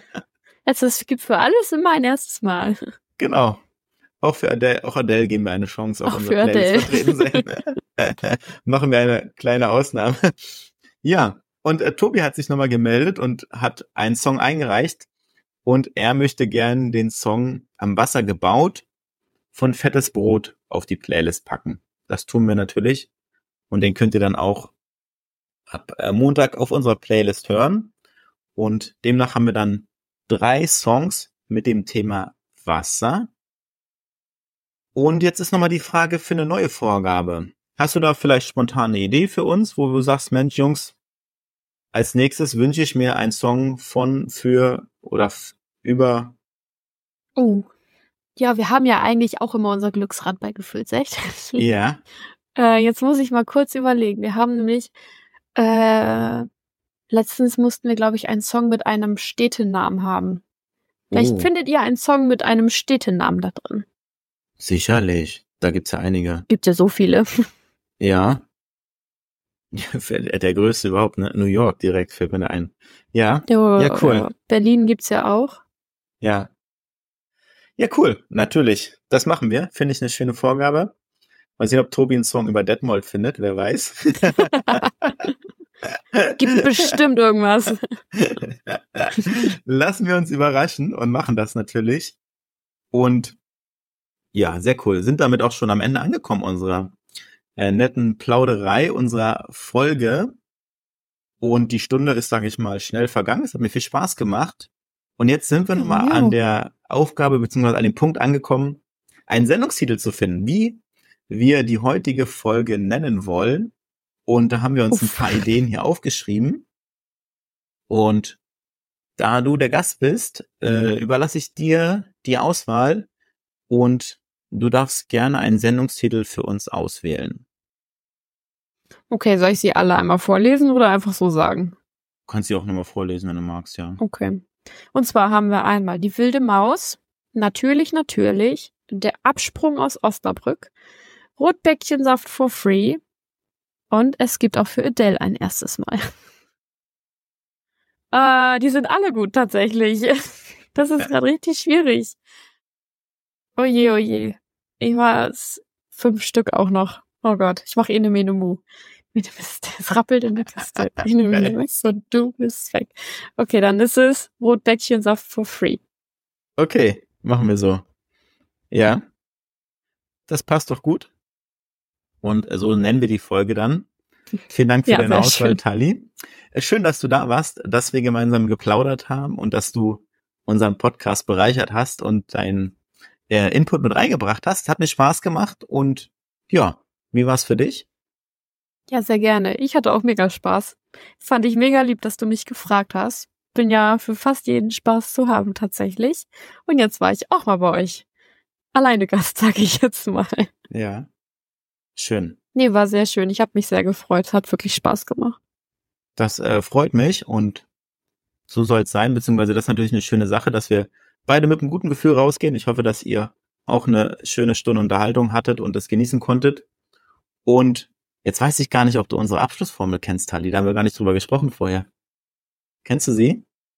Es gibt für alles immer ein erstes Mal. Genau. Auch für Adele, Adele geben wir eine Chance, auf unserer Playlist vertreten sein. Machen wir eine kleine Ausnahme. Ja, und Tobi hat sich nochmal gemeldet und hat einen Song eingereicht. Und er möchte gern den Song Am Wasser gebaut von Fettes Brot auf die Playlist packen. Das tun wir natürlich. Und den könnt ihr dann auch ab Montag auf unserer Playlist hören. Und demnach haben wir dann 3 Songs mit dem Thema Wasser. Und jetzt ist nochmal die Frage für eine neue Vorgabe. Hast du da vielleicht spontan eine Idee für uns, wo du sagst, Mensch, Jungs, als nächstes wünsche ich mir einen Song über. Oh. Ja, wir haben ja eigentlich auch immer unser Glücksrad bei Gefühlt echt. Ja. Jetzt muss ich mal kurz überlegen. Wir haben nämlich letztens mussten wir, glaube ich, einen Song mit einem Städtenamen haben. Vielleicht findet ihr einen Song mit einem Städtenamen da drin. Sicherlich. Da gibt's ja einige. Gibt ja so viele. Ja. Der größte überhaupt, ne? New York direkt fällt mir da ein. Ja. Ja, cool. Berlin gibt's ja auch. Ja. Ja, cool. Natürlich. Das machen wir. Finde ich eine schöne Vorgabe. Mal sehen, ob Tobi einen Song über Detmold findet. Wer weiß. Gibt bestimmt irgendwas. Lassen wir uns überraschen und machen das natürlich. Und ja, sehr cool. Sind damit auch schon am Ende angekommen unserer netten Plauderei, unserer Folge. Und die Stunde ist, sage ich mal, schnell vergangen. Es hat mir viel Spaß gemacht. Und jetzt sind wir nochmal an der Aufgabe bzw. an dem Punkt angekommen, einen Sendungstitel zu finden, wie wir die heutige Folge nennen wollen. Und da haben wir uns ein paar Ideen hier aufgeschrieben. Und da du der Gast bist, überlasse ich dir die Auswahl und du darfst gerne einen Sendungstitel für uns auswählen. Okay, soll ich sie alle einmal vorlesen oder einfach so sagen? Du kannst sie auch nochmal vorlesen, wenn du magst, ja. Okay. Und zwar haben wir einmal Die wilde Maus, Natürlich, Der Absprung aus Osnabrück, Rotbäckchensaft for free und es gibt auch für Adele ein erstes Mal. Die sind alle gut tatsächlich. Das ist gerade richtig schwierig. Oje, oje. Ich war 5 Stück auch noch. Oh Gott, ich mache eine Mu. Es rappelt in der Kiste. Und du bist weg. Okay, dann ist es Rotbäckchensaft for free. Okay, machen wir so. Ja, das passt doch gut. Und so nennen wir die Folge dann. Vielen Dank für deine Auswahl, Tali. Schön, dass du da warst, dass wir gemeinsam geplaudert haben und dass du unseren Podcast bereichert hast und deinen Input mit reingebracht hast. Hat mir Spaß gemacht und ja, wie war's für dich? Ja, sehr gerne. Ich hatte auch mega Spaß. Fand ich mega lieb, dass du mich gefragt hast. Bin ja für fast jeden Spaß zu haben tatsächlich. Und jetzt war ich auch mal bei euch. Alleine Gast, sage ich jetzt mal. Ja, schön. Nee, war sehr schön. Ich habe mich sehr gefreut. Hat wirklich Spaß gemacht. Das freut mich und so soll es sein, beziehungsweise das ist natürlich eine schöne Sache, dass wir beide mit einem guten Gefühl rausgehen. Ich hoffe, dass ihr auch eine schöne Stunde Unterhaltung hattet und das genießen konntet. Und jetzt weiß ich gar nicht, ob du unsere Abschlussformel kennst, Tali. Da haben wir gar nicht drüber gesprochen vorher. Kennst du sie?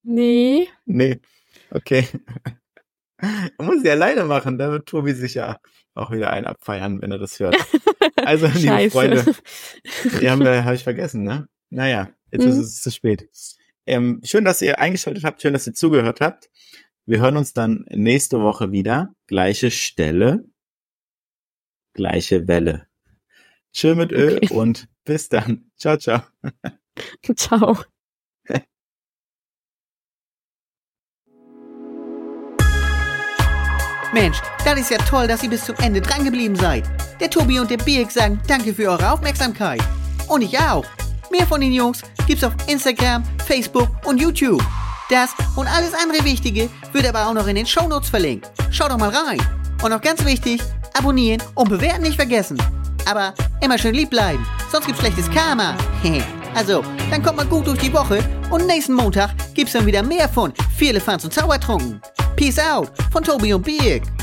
Nee. Nee. Okay. Muss ich alleine machen, da wird Tobi sicher auch wieder einen abfeiern, wenn er das hört. Also, liebe Scheiße. Freunde, habe ich vergessen, ne? Naja, jetzt ist es zu spät. Schön, dass ihr eingeschaltet habt, schön, dass ihr zugehört habt. Wir hören uns dann nächste Woche wieder. Gleiche Stelle, gleiche Welle. Tschö mit Ö und bis dann. Ciao, ciao. Ciao. Mensch, das ist ja toll, dass ihr bis zum Ende dran geblieben seid. Der Tobi und der Birk sagen danke für eure Aufmerksamkeit. Und ich auch. Mehr von den Jungs gibt's auf Instagram, Facebook und YouTube. Das und alles andere Wichtige wird aber auch noch in den Shownotes verlinkt. Schaut doch mal rein. Und noch ganz wichtig, abonnieren und bewerten nicht vergessen. Aber immer schön lieb bleiben, sonst gibt's schlechtes Karma. Also, dann kommt mal gut durch die Woche und nächsten Montag gibt's dann wieder mehr von Firlefanz und Zaubertrunken. Peace out von Tobi und Birk.